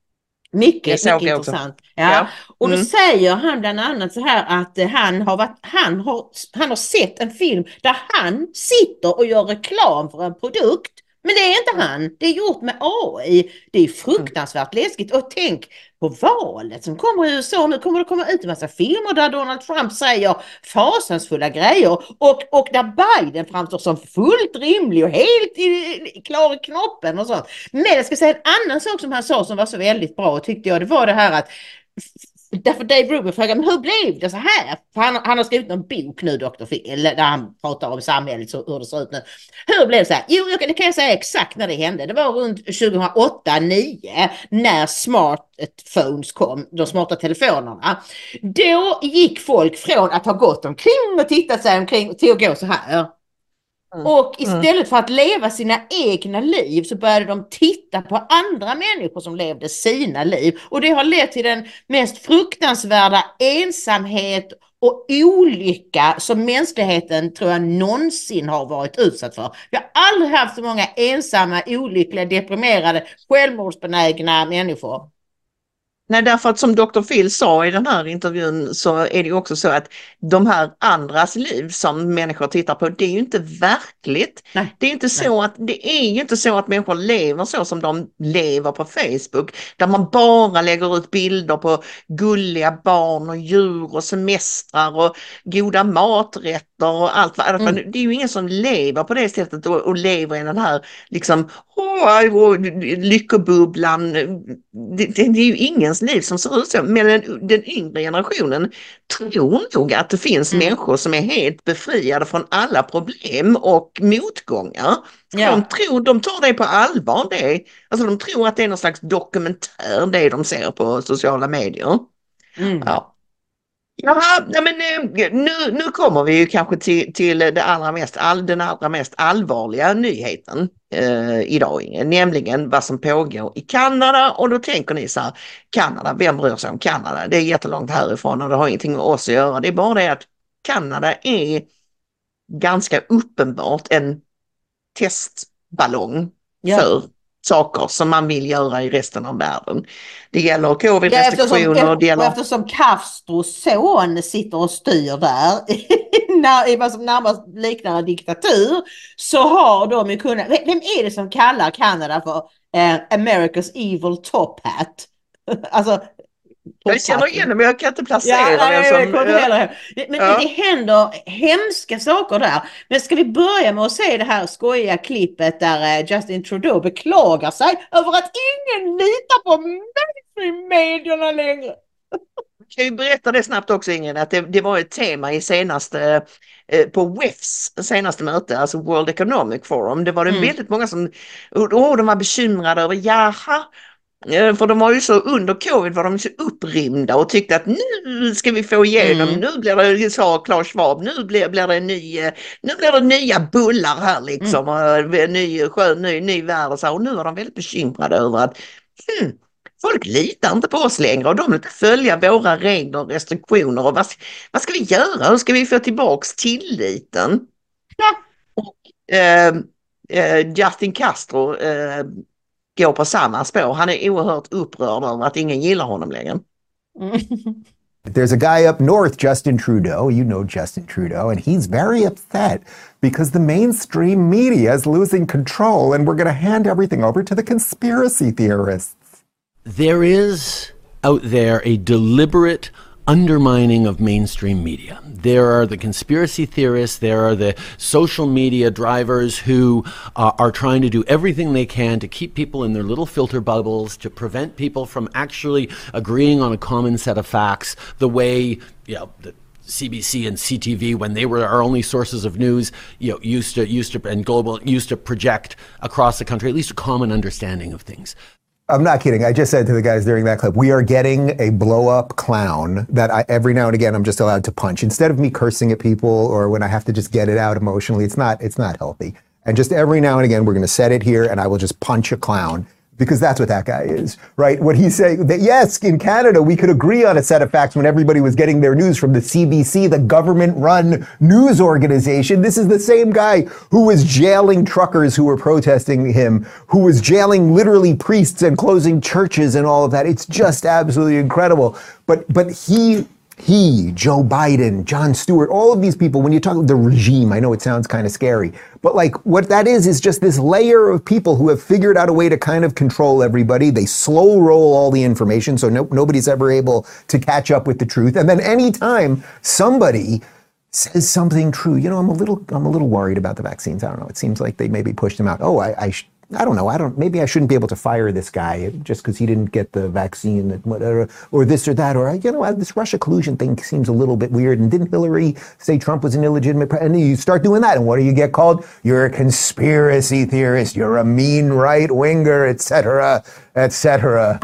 Mycket såg jag också. intressant. Ja. Och då säger han bland annat så här att han har sett en film där han sitter och gör reklam för en produkt. Men det är inte han. Det är gjort med AI. Det är fruktansvärt läskigt. Och tänk på valet som kommer i USA. Nu kommer det komma ut en massa filmer där Donald Trump säger fasansfulla grejer. Och där Biden framstår som fullt rimlig och helt klar i knoppen och sånt. Men jag ska säga en annan sak som han sa som var så väldigt bra, tyckte jag. Det var det här att därför Dave Rubin frågar, men hur blev det så här? För han har skrivit en bok nu, Dr. Phil, där han pratar om samhället, hur det ser ut nu. Hur blev det så här? Jo, det kan jag säga exakt när det hände. Det var runt 2008-2009 när smartphones kom, de smarta telefonerna. Då gick folk från att ha gått omkring och tittat sig omkring till att gå så här. Och istället för att leva sina egna liv så började de titta på andra människor som levde sina liv. Och det har lett till den mest fruktansvärda ensamhet och olycka som mänskligheten, tror jag, någonsin har varit utsatt för. Vi har aldrig haft så många ensamma, olyckliga, deprimerade, självmordsbenägna människor. Nej, därför att som Dr. Phil sa i den här intervjun så är det ju också så att de här andras liv som människor tittar på, det är ju inte verkligt. Nej. Det är ju inte så att människor lever så som de lever på Facebook, där man bara lägger ut bilder på gulliga barn och djur och semestrar och goda maträtter och allt. Det är ju ingen som lever på det sättet och lever i den här liksom lyckobubblan. Det är ju ingens liv som ser ut så. Men den yngre generationen tror nog att det finns människor som är helt befriade från alla problem och motgångar. Ja. De tar det på allvar. Alltså de tror att det är någon slags dokumentär, det de ser på sociala medier. Ja. Ja, men nu kommer vi ju kanske till den allra mest allvarliga nyheten idag, nämligen vad som pågår i Kanada. Och då tänker ni så här, Kanada, vem bryr sig om Kanada? Det är jättelångt härifrån och det har ingenting med oss att göra. Det är bara det att Kanada är ganska uppenbart en testballong för saker som man vill göra i resten av världen. Det gäller covid-restriktioner. Eftersom Castros son sitter och styr där i vad som närmast liknar en diktatur, så har de ju kunnat... Vem är det som kallar Kanada för America's evil top hat? Alltså... Jag känner igen det, men jag kan inte placera det. Men det händer hemska saker där. Men ska vi börja med att se det här skojiga klippet där Justin Trudeau beklagar sig över att ingen litar på mainstream-medierna längre. Jag kan ju berätta det snabbt också, Ingrid, att det var ett tema i på WEFs senaste möte, alltså World Economic Forum. Det var det väldigt många som de var bekymrade över, för de var ju så, under covid var de så upprymda och tyckte att nu ska vi få igenom, nu blir det, sa Klaus Schwab, nu blir det nya bullar här liksom, ny värld och så, och nu var de väldigt bekymrade över att folk litar inte på oss längre och de vill inte följa våra regler och restriktioner, och vad ska vi göra? Hur ska vi få tillbaks tilliten? Och Justin Castro går på samma spår. Han är oerhört upprörd över att ingen gillar honom längre. There's a guy up north, Justin Trudeau. You know Justin Trudeau, and he's very upset because the mainstream media is losing control and we're going to hand everything over to the conspiracy theorists. There is out there a deliberate undermining of mainstream media. There are the conspiracy theorists, there are the social media drivers who are trying to do everything they can to keep people in their little filter bubbles, to prevent people from actually agreeing on a common set of facts, the way, the CBC and CTV, when they were our only sources of news, used to project across the country at least a common understanding of things. I'm not kidding. I just said to the guys during that clip, we are getting a blow-up clown that every now and again I'm just allowed to punch. Instead of me cursing at people or when I have to just get it out emotionally, it's not healthy. And just every now and again, we're going to set it here and I will just punch a clown because that's what that guy is, right? What he's saying, that yes, in Canada, we could agree on a set of facts when everybody was getting their news from the CBC, the government-run news organization. This is the same guy who was jailing truckers who were protesting him, who was jailing literally priests and closing churches and all of that. It's just absolutely incredible. But he, Joe Biden, Jon Stewart, all of these people, when you talk about the regime, I know it sounds kind of scary, but like what that is just this layer of people who have figured out a way to kind of control everybody. They slow roll all the information so nobody's ever able to catch up with the truth. And then anytime somebody says something true, I'm a little worried about the vaccines. I don't know. It seems like they maybe pushed them out. Oh, I don't know. Maybe I shouldn't be able to fire this guy just because he didn't get the vaccine, or this or that, or this Russia collusion thing seems a little bit weird. And didn't Hillary say Trump was an illegitimate president? And you start doing that, and what do you get called? You're a conspiracy theorist. You're a mean right winger, etc., etc.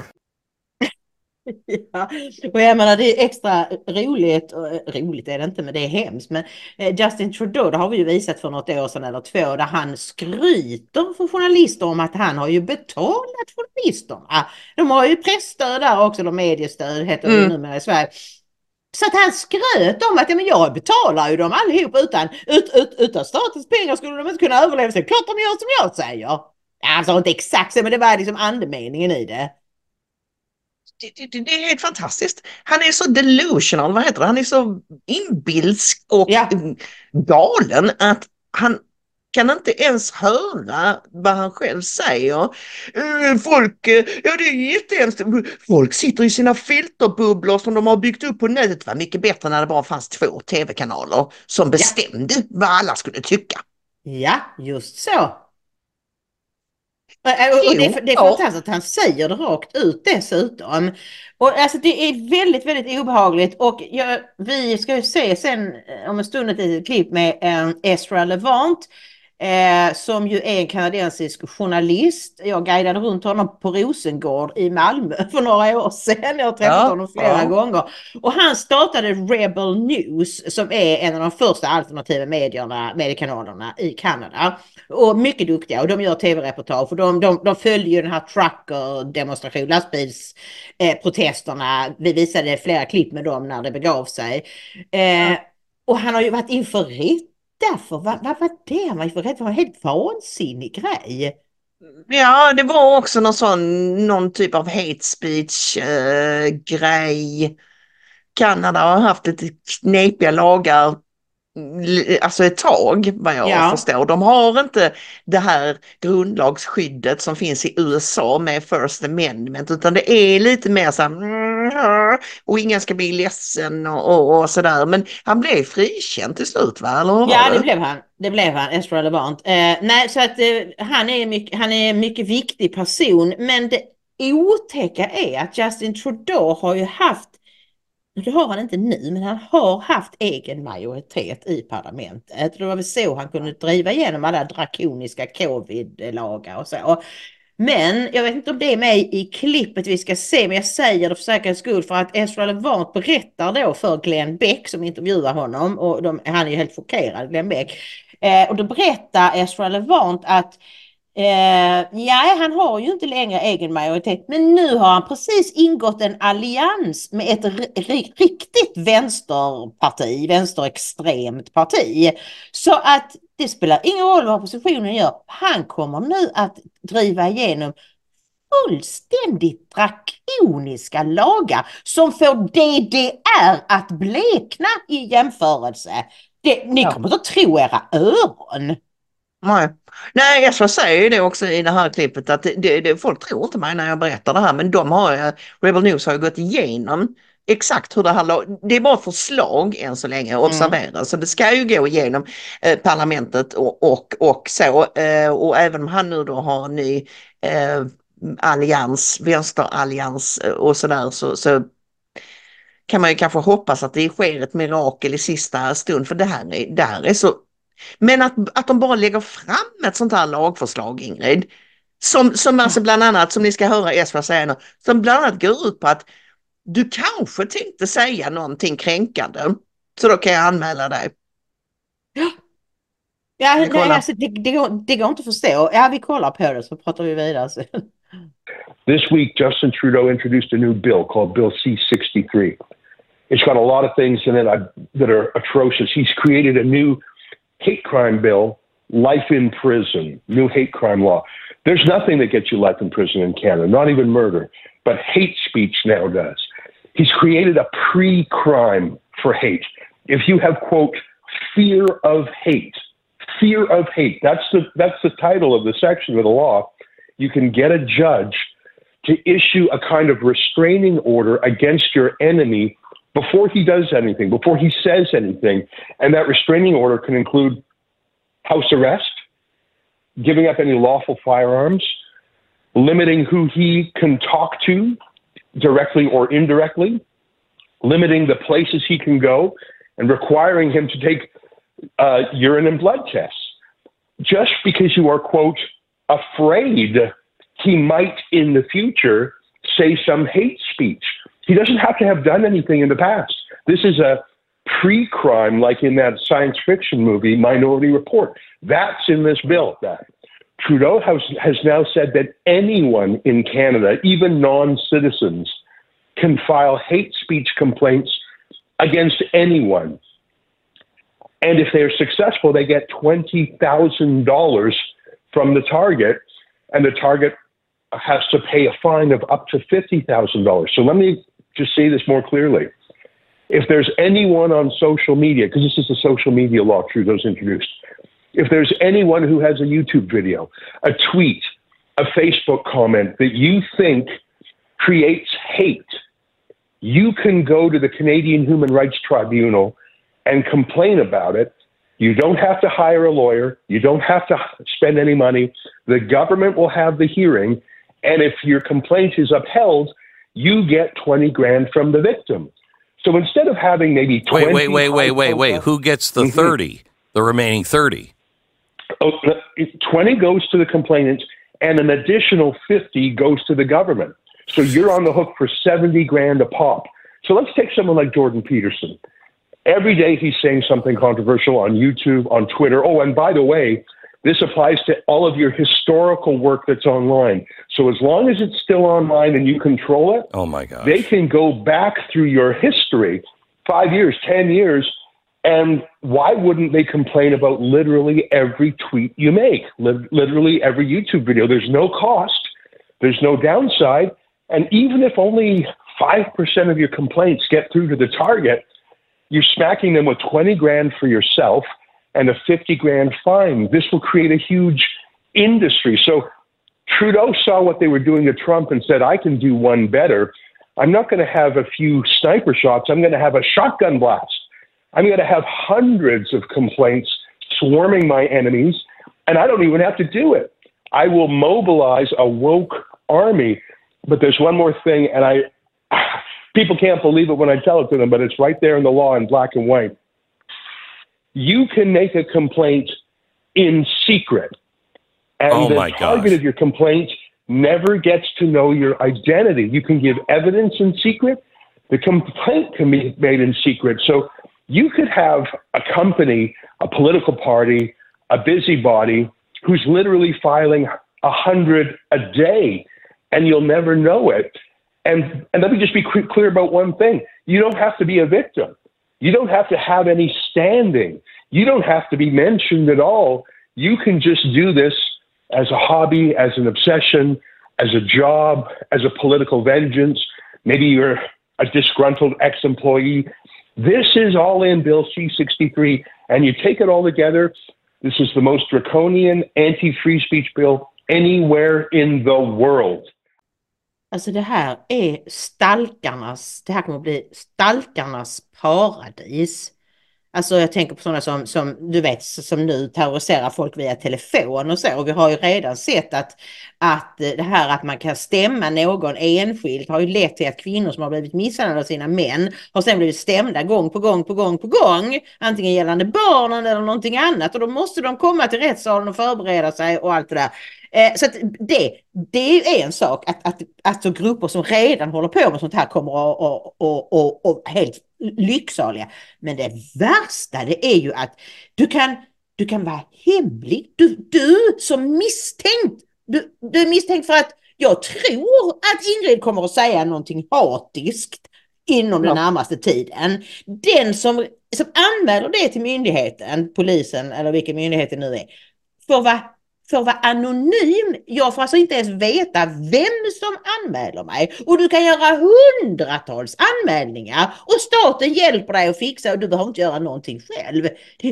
Ja, och jag menar det är extra roligt, och roligt är det inte men det är hemskt, men Justin Trudeau, det har vi ju visat för något år sedan eller 2 där han skryter för journalister om att han har ju betalat journalisterna. De har ju pressstöd där också, eller mediestöd heter det numera i Sverige. Så att han skröt om att jag betalar ju dem allihop utan statens pengar skulle de inte kunna överleva. Så klart de gör som jag säger. Alltså inte exakt så, men det var liksom andemeningen i det. Det är helt fantastiskt. Han är så delusional, vad heter det? Han är så inbildsk och galen att han kan inte ens höra vad han själv säger. Folk, det är jättehemskt. Folk sitter i sina filterbubblor som de har byggt upp på nätet. Det var mycket bättre när det bara fanns 2 tv-kanaler som bestämde vad alla skulle tycka. Ja, just så. Och det är fantastiskt att han säger det rakt ut dessutom. Och alltså det är väldigt, väldigt obehagligt. Och vi ska ju se sen om en stund ett klipp med Ezra Levant. Som ju är en kanadensisk journalist. Jag guidade runt honom på Rosengård i Malmö för några år sedan. Jag har träffat honom flera gånger. Och han startade Rebel News som är en av de första alternativa mediekanalerna i Kanada. Och mycket duktiga, och de gör tv-reportage. Och de följer ju den här trucker-demonstration, lastbilsprotesterna. Vi visade flera klipp med dem när det begav sig. Och han har ju varit inför rätt. Därför, vad var det? Det var en helt vansinnig grej. Ja, det var också någon typ av hate speech grej. Kanada har haft lite knepiga lagar alltså ett tag, vad jag förstår. De har inte det här grundlagsskyddet som finns i USA med First Amendment, utan det är lite mer så här, och ingen ska bli ledsen och sådär. Men han blev frikänd till slut, va? Eller ja, det blev han, Ezra Levant. Nej, så att han är en mycket viktig person, men det otäcka är att Justin Trudeau har ju haft, det har han inte nu, men han har haft egen majoritet i parlamentet. Det var väl så han kunde driva igenom alla drakoniska covid-lagar och så. Men jag vet inte om det är med i klippet vi ska se, men jag säger det för säkerhets skull för att Ezra Levant berättar då för Glenn Beck som intervjuar honom, och han är ju helt chockerad, Glenn Beck. Och då berättar Ezra Levant att han har ju inte längre egen majoritet, men nu har han precis ingått en allians med ett riktigt vänsterextremt parti. Så att det spelar ingen roll vad oppositionen gör. Han kommer nu att driva igenom fullständigt drakoniska lagar som får DDR att blekna i jämförelse. Ni kommer inte att tro era öron. Nej, jag säger det också i det här klippet att folk tror inte mig när jag berättar det här, men Rebel News har ju gått igenom exakt hur det här, det är bara förslag än så länge, observera, så det ska ju gå igenom parlamentet och så, och även om han nu då har en ny allians, vänsterallians och sådär, så kan man ju kanske hoppas att det sker ett mirakel i sista stund, för det här är så. Men att de bara lägger fram ett sånt här lagförslag, Ingrid, som alltså bland annat, som ni ska höra Ezra säga nu, som bland annat går ut på att du kanske tänkte säga någonting kränkande, så då kan jag anmäla dig. Ja, nej, alltså, det går inte att förstå. Ja, vi kollar på det så pratar vi vidare. This week, Justin Trudeau introduced a new bill called Bill C-63. It's got a lot of things in it that are atrocious. He's created a new hate crime bill, life in prison, new hate crime law. There's nothing that gets you life in prison in Canada, not even murder, but hate speech now does. He's created a pre-crime for hate. If you have, quote, fear of hate, that's the title of the section of the law, you can get a judge to issue a kind of restraining order against your enemy before he does anything, before he says anything. And that restraining order can include house arrest, giving up any lawful firearms, limiting who he can talk to directly or indirectly, limiting the places he can go, and requiring him to take urine and blood tests. Just because you are, quote, afraid he might in the future say some hate speech. He doesn't have to have done anything in the past. This is a pre-crime, like in that science fiction movie, Minority Report. That's in this bill. Trudeau has now said that anyone in Canada, even non-citizens, can file hate speech complaints against anyone. And if they're successful, they get $20,000 from the target, and the target has to pay a fine of up to $50,000. So let me just say this more clearly. If there's anyone on social media, because this is the social media law Trudeau's introduced, if there's anyone who has a YouTube video, a tweet, a Facebook comment that you think creates hate, you can go to the Canadian Human Rights Tribunal and complain about it. You don't have to hire a lawyer. You don't have to spend any money. The government will have the hearing. And if your complaint is upheld, you get $20,000 from the victim. So instead of having maybe 20... Wait. Who gets the 30, the remaining 30? 20 goes to the complainant, and an additional 50 goes to the government. So you're on the hook for $70,000 a pop. So let's take someone like Jordan Peterson. Every day he's saying something controversial on YouTube, on Twitter. Oh, and by the way, this applies to all of your historical work that's online. So as long as it's still online and you control it, oh my gosh, they can go back through your history, 5 years, 10 years, and why wouldn't they complain about literally every tweet you make, literally every YouTube video? There's no cost, there's no downside, and even if only 5% of your complaints get through to the target, you're smacking them with $20,000 for yourself and a $50,000 fine. This will create a huge industry. So Trudeau saw what they were doing to Trump and said, I can do one better. I'm not going to have a few sniper shots. I'm going to have a shotgun blast. I'm going to have hundreds of complaints swarming my enemies, and I don't even have to do it. I will mobilize a woke army. But there's one more thing, and people can't believe it when I tell it to them, but it's right there in the law in black and white. You can make a complaint in secret, and the target of your complaint never gets to know your identity. You can give evidence in secret. The complaint can be made in secret. So you could have a company, a political party, a busybody who's literally filing 100 a day, and you'll never know it. And let me just be clear about one thing. You don't have to be a victim. You don't have to have any standing. You don't have to be mentioned at all. You can just do this as a hobby, as an obsession, as a job, as a political vengeance. Maybe you're a disgruntled ex-employee. This is all in Bill C-63, and you take it all together, this is the most draconian anti-free speech bill anywhere in the world. Alltså det här är det här kommer att bli stalkarnas paradis. Alltså jag tänker på sådana som du vet, som nu terroriserar folk via telefon och så. Och vi har ju redan sett att det här att man kan stämma någon enskilt har ju lett till att kvinnor som har blivit misshandlade av sina män har sen blivit stämda gång på gång. Antingen gällande barnen eller någonting annat. Och då måste de komma till rättssalen och förbereda sig och allt det där. Så att det är en sak att grupper som redan håller på med sånt här kommer och helt lycksaliga. Men det värsta det är ju att du kan vara hemlig. Du som misstänkt. Du är misstänkt för att Jag tror att Ingrid kommer att säga någonting hatiskt inom den närmaste tiden. Den som anmäler det till myndigheten, polisen eller vilken myndighet det nu är, får vara anonym. Jag får alltså inte ens veta vem som anmäler mig. Och du kan göra hundratals anmälningar och staten hjälper dig att fixa och du behöver inte göra någonting själv.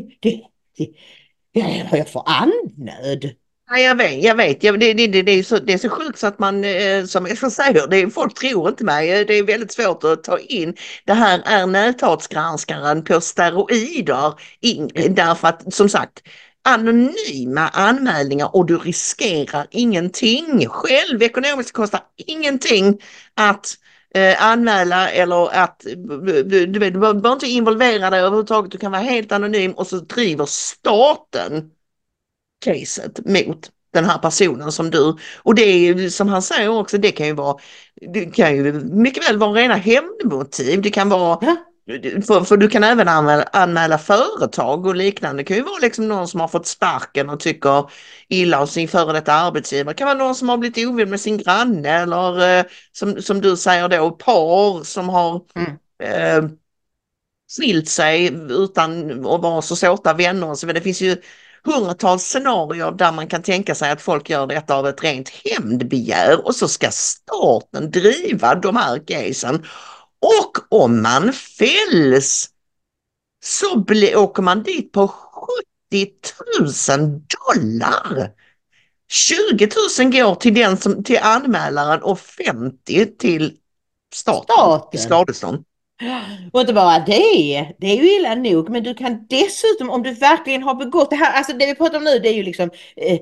Jag får andnöd. Ja, jag vet. Det är så sjukt så att man, som jag säger, folk tror inte mig. Det är väldigt svårt att ta in. Det här är näthatsgranskaren på steroider, därför att, som sagt, anonyma anmälningar och du riskerar ingenting. Själv ekonomiskt kostar ingenting att anmäla eller att du behöver inte involvera dig överhuvudtaget. Du kan vara helt anonym och så driver staten caset mot den här personen som du, och det är ju som han säger också, det kan ju mycket väl vara rena hämndmotiv, det kan vara för du kan även anmäla företag och liknande. Det kan ju vara liksom någon som har fått sparken och tycker illa av sin före detta arbetsgivare. Det kan vara någon som har blivit ovän med sin granne eller som du säger då, par som har skilt sig utan att vara så såta vänner och så vidare. Det finns ju hundratals scenarier där man kan tänka sig att folk gör detta av ett rent hämndbegär och så ska staten driva de här casen. Och om man fälls så åker man dit på $70,000. 20,000 går till anmälaren och 50 till staten. I skadestånd. Och inte bara det är ju illa nog, men du kan dessutom, om du verkligen har begått det här, alltså det vi pratar om nu, det är ju liksom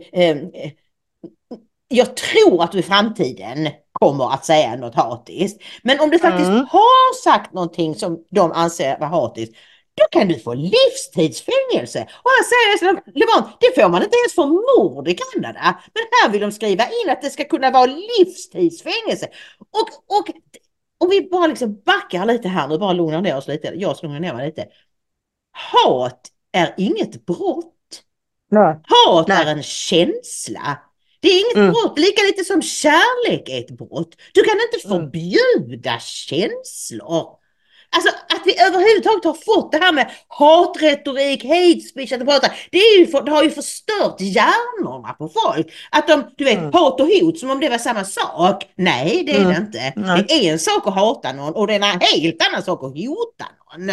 jag tror att du i framtiden kommer att säga något hatiskt, men om du faktiskt har sagt någonting som de anser vara hatiskt, då kan du få livstidsfängelse. Och han säger Levant, det får man inte ens för mord i Kanada, men här vill de skriva in att det ska kunna vara livstidsfängelse. Och om vi bara liksom backar lite här nu, bara lugnar ner oss lite. Jag ska lugna ner mig lite. Hat är inget brott. Nej. Hat är en känsla. Det är inget brott, lika lite som kärlek är ett brott. Du kan inte förbjuda känslor. Alltså att vi överhuvudtaget har fått det här med hatretorik, hate speech, det har ju förstört hjärnorna på folk. Att du vet, hat och hot som om det var samma sak. Nej, det är det inte. Det är en sak att hata någon och det är en helt annan sak att hota någon.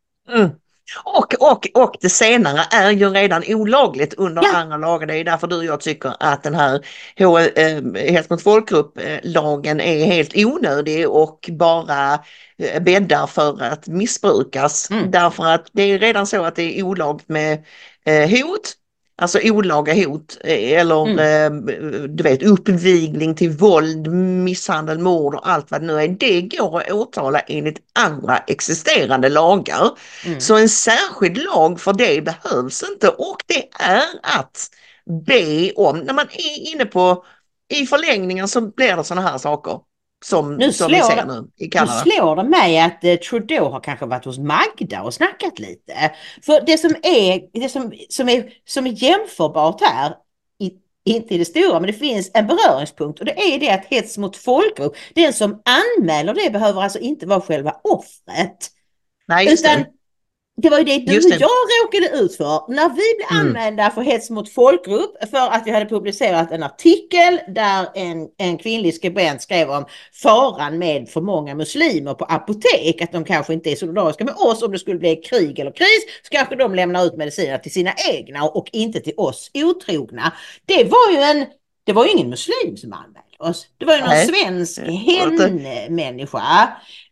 Och det senare är ju redan olagligt under andra lagar. Det är därför du och jag tycker att den här hets mot folkgrupp-lagen är helt onödig och bara bäddar för att missbrukas. Därför att det är redan så att det är olagligt med hot, alltså olaga hot eller du vet, uppvigling till våld, misshandel, mord och allt vad det nu är. Det går att åtala enligt andra existerande lagar. Så en särskild lag för det behövs inte, och det är att be om, när man är inne på i förlängningen så blir det sådana här saker. Som vi ser nu i Kanada. Nu slår det mig att Trudeau har kanske varit hos Magda och snackat lite. För det som är jämförbart här, inte i det stora, men det finns en beröringspunkt, och det är det att hets mot folkgrupp, den som anmäler det behöver alltså inte vara själva offret. Nej, just utan det. Det var ju det du och jag råkade ut för när vi blev anmälda för hets mot folkgrupp för att vi hade publicerat en artikel där en kvinnlig skribent skrev om faran med för många muslimer på apotek, att de kanske inte är solidariska med oss om det skulle bli krig eller kris, så kanske de lämnar ut mediciner till sina egna och inte till oss otrogna. Det var ju ingen muslim som anmälde oss. Det var ju någon svensk hemmänniska.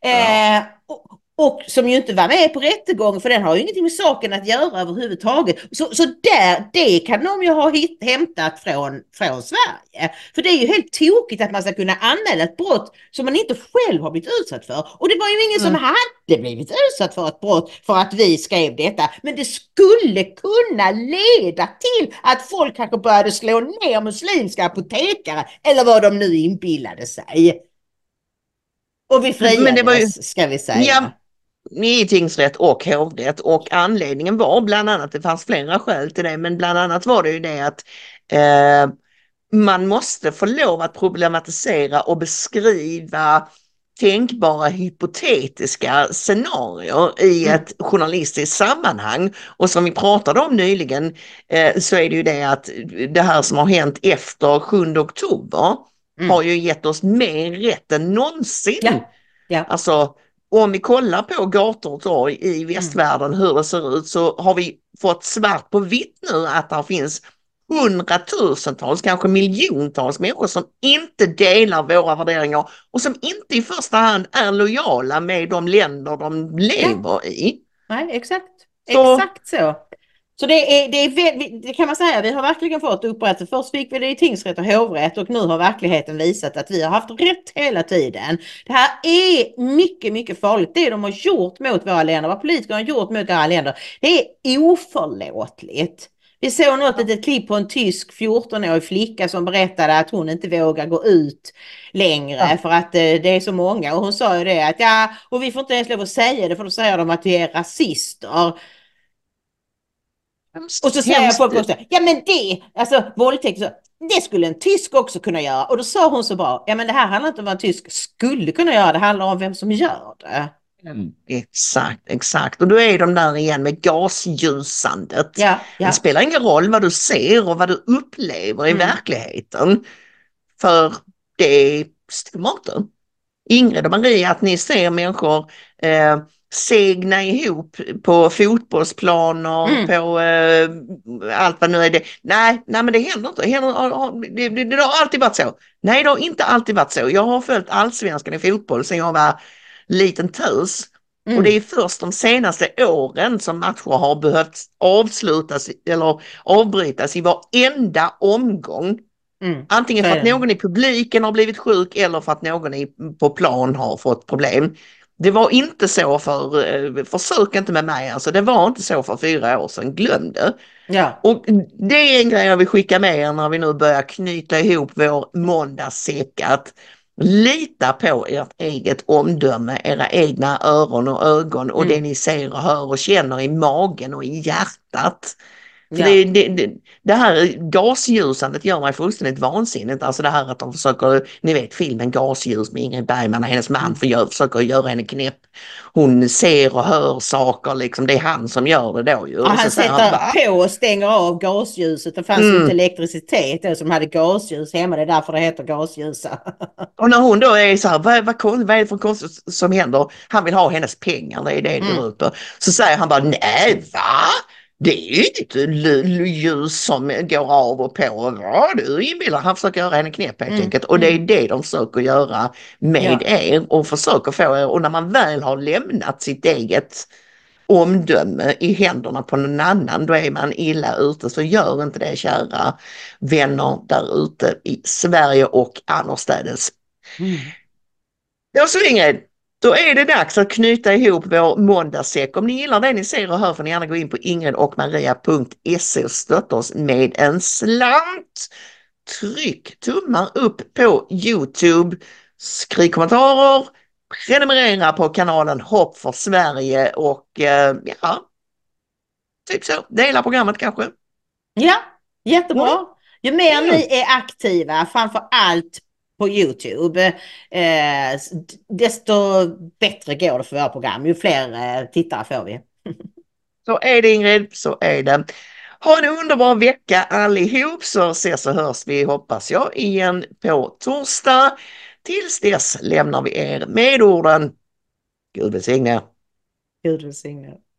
Och som ju inte var med på rättegång, för den har ju ingenting med saken att göra överhuvudtaget. Så det kan de ju ha hämtat från Sverige. För det är ju helt tokigt att man ska kunna anmäla ett brott som man inte själv har blivit utsatt för. Och det var ju ingen som hade blivit utsatt för ett brott för att vi skrev detta. Men det skulle kunna leda till att folk kanske började slå ner muslimska apotekare eller vad de nu inbillade sig. Och vi friades, ska vi säga. Ja, i tingsrätt och hovrätt, och anledningen var bland annat, det fanns flera skäl till det, men bland annat var det ju det att man måste få lov att problematisera och beskriva tänkbara hypotetiska scenarier i ett journalistiskt sammanhang. Och som vi pratade om nyligen så är det ju det att det här som har hänt efter 7 oktober har ju gett oss mer rätt än någonsin. Ja. Alltså om vi kollar på gator och torg i västvärlden hur det ser ut, så har vi fått svart på vitt nu att det finns hundratusentals, kanske miljontals människor som inte delar våra värderingar och som inte i första hand är lojala med de länder de lever i. Nej, exakt. Exakt så. Så det kan man säga, vi har verkligen fått upprättelse. Först fick vi det i tingsrätt och hovrätt och nu har verkligheten visat att vi har haft rätt hela tiden. Det här är mycket, mycket farligt. Det de har gjort mot våra länder, vad politiker har gjort mot våra länder, det är oförlåtligt. Vi såg något litet klipp på en tysk 14-årig flicka som berättade att hon inte vågar gå ut längre för att det är så många. Och hon sa ju det att och vi får inte ens lov att säga det för då säger de att vi är rasister. Och så säger folk också, men våldtäkt, det skulle en tysk också kunna göra. Och då sa hon så bra, men det här handlar inte om vad en tysk skulle kunna göra, det handlar om vem som gör det. Exakt. Och då är de där igen med gasljusandet. Det spelar ingen roll vad du ser och vad du upplever i verkligheten. För det stämmer inte. Ingrid och Maria, att ni ser människor segna ihop på fotbollsplaner, på allt vad nu är det. Nej, men det händer inte. Det har alltid varit så. Nej, det har inte alltid varit så. Jag har följt allsvenskan i fotboll sedan jag var liten tös. Och det är först de senaste åren som matcher har behövt avslutas eller avbrytas i varenda omgång. Antingen för att någon i publiken har blivit sjuk eller för att någon på plan har fått problem. Det var inte så försök inte med mig, alltså det var inte så för 4 år sedan, glöm det. Och det är en grej jag vill skicka med er när vi nu börjar knyta ihop vår måndagssäck, att lita på ert eget omdöme, era egna öron och ögon och det ni ser och hör och känner i magen och i hjärtat. Det här gasljusandet gör mig fullständigt vansinnigt. Alltså det här att de försöker, ni vet filmen Gasljus med Ingrid Bergman och hennes man försöker göra henne knäpp. Hon ser och hör saker, liksom, det är han som gör det då ju. Och han sätter på och stänger av gasljuset. Det fanns ju inte elektricitet då, som hade gasljus hemma, det är därför det heter gasljusa. Och när hon då är så här, vad är det för konstigt som händer? Han vill ha hennes pengar, det är det går ut på. Så säger han bara, nej va? Det är ju inte ljus som går av och på. Du inbillar, han försöker göra henne knäpp helt enkelt. Och det är det de försöker göra med er och försöker få er. Och när man väl har lämnat sitt eget omdöme i händerna på någon annan, då är man illa ute. Så gör inte det, kära vänner där ute i Sverige och annorstädes. Då så Ingrid. Då är det dags att knyta ihop vår måndagssäck. Om ni gillar det ni ser och hör får ni gärna gå in på ingridochmaria.se och stötta oss med en slant. Tryck tummar upp på YouTube, skriv kommentarer, prenumerera på kanalen Hopp för Sverige och typ så. Dela programmet kanske. Ja, jättebra. Ju mer ni är aktiva, framför allt på YouTube, desto bättre går det för våra program. Ju fler tittare får vi. Så är det Ingrid, så är det. Ha en underbar vecka allihop, så ses och hörs vi, hoppas jag, igen på torsdag. Tills dess lämnar vi er med orden Gud välsigne. Gud välsigne.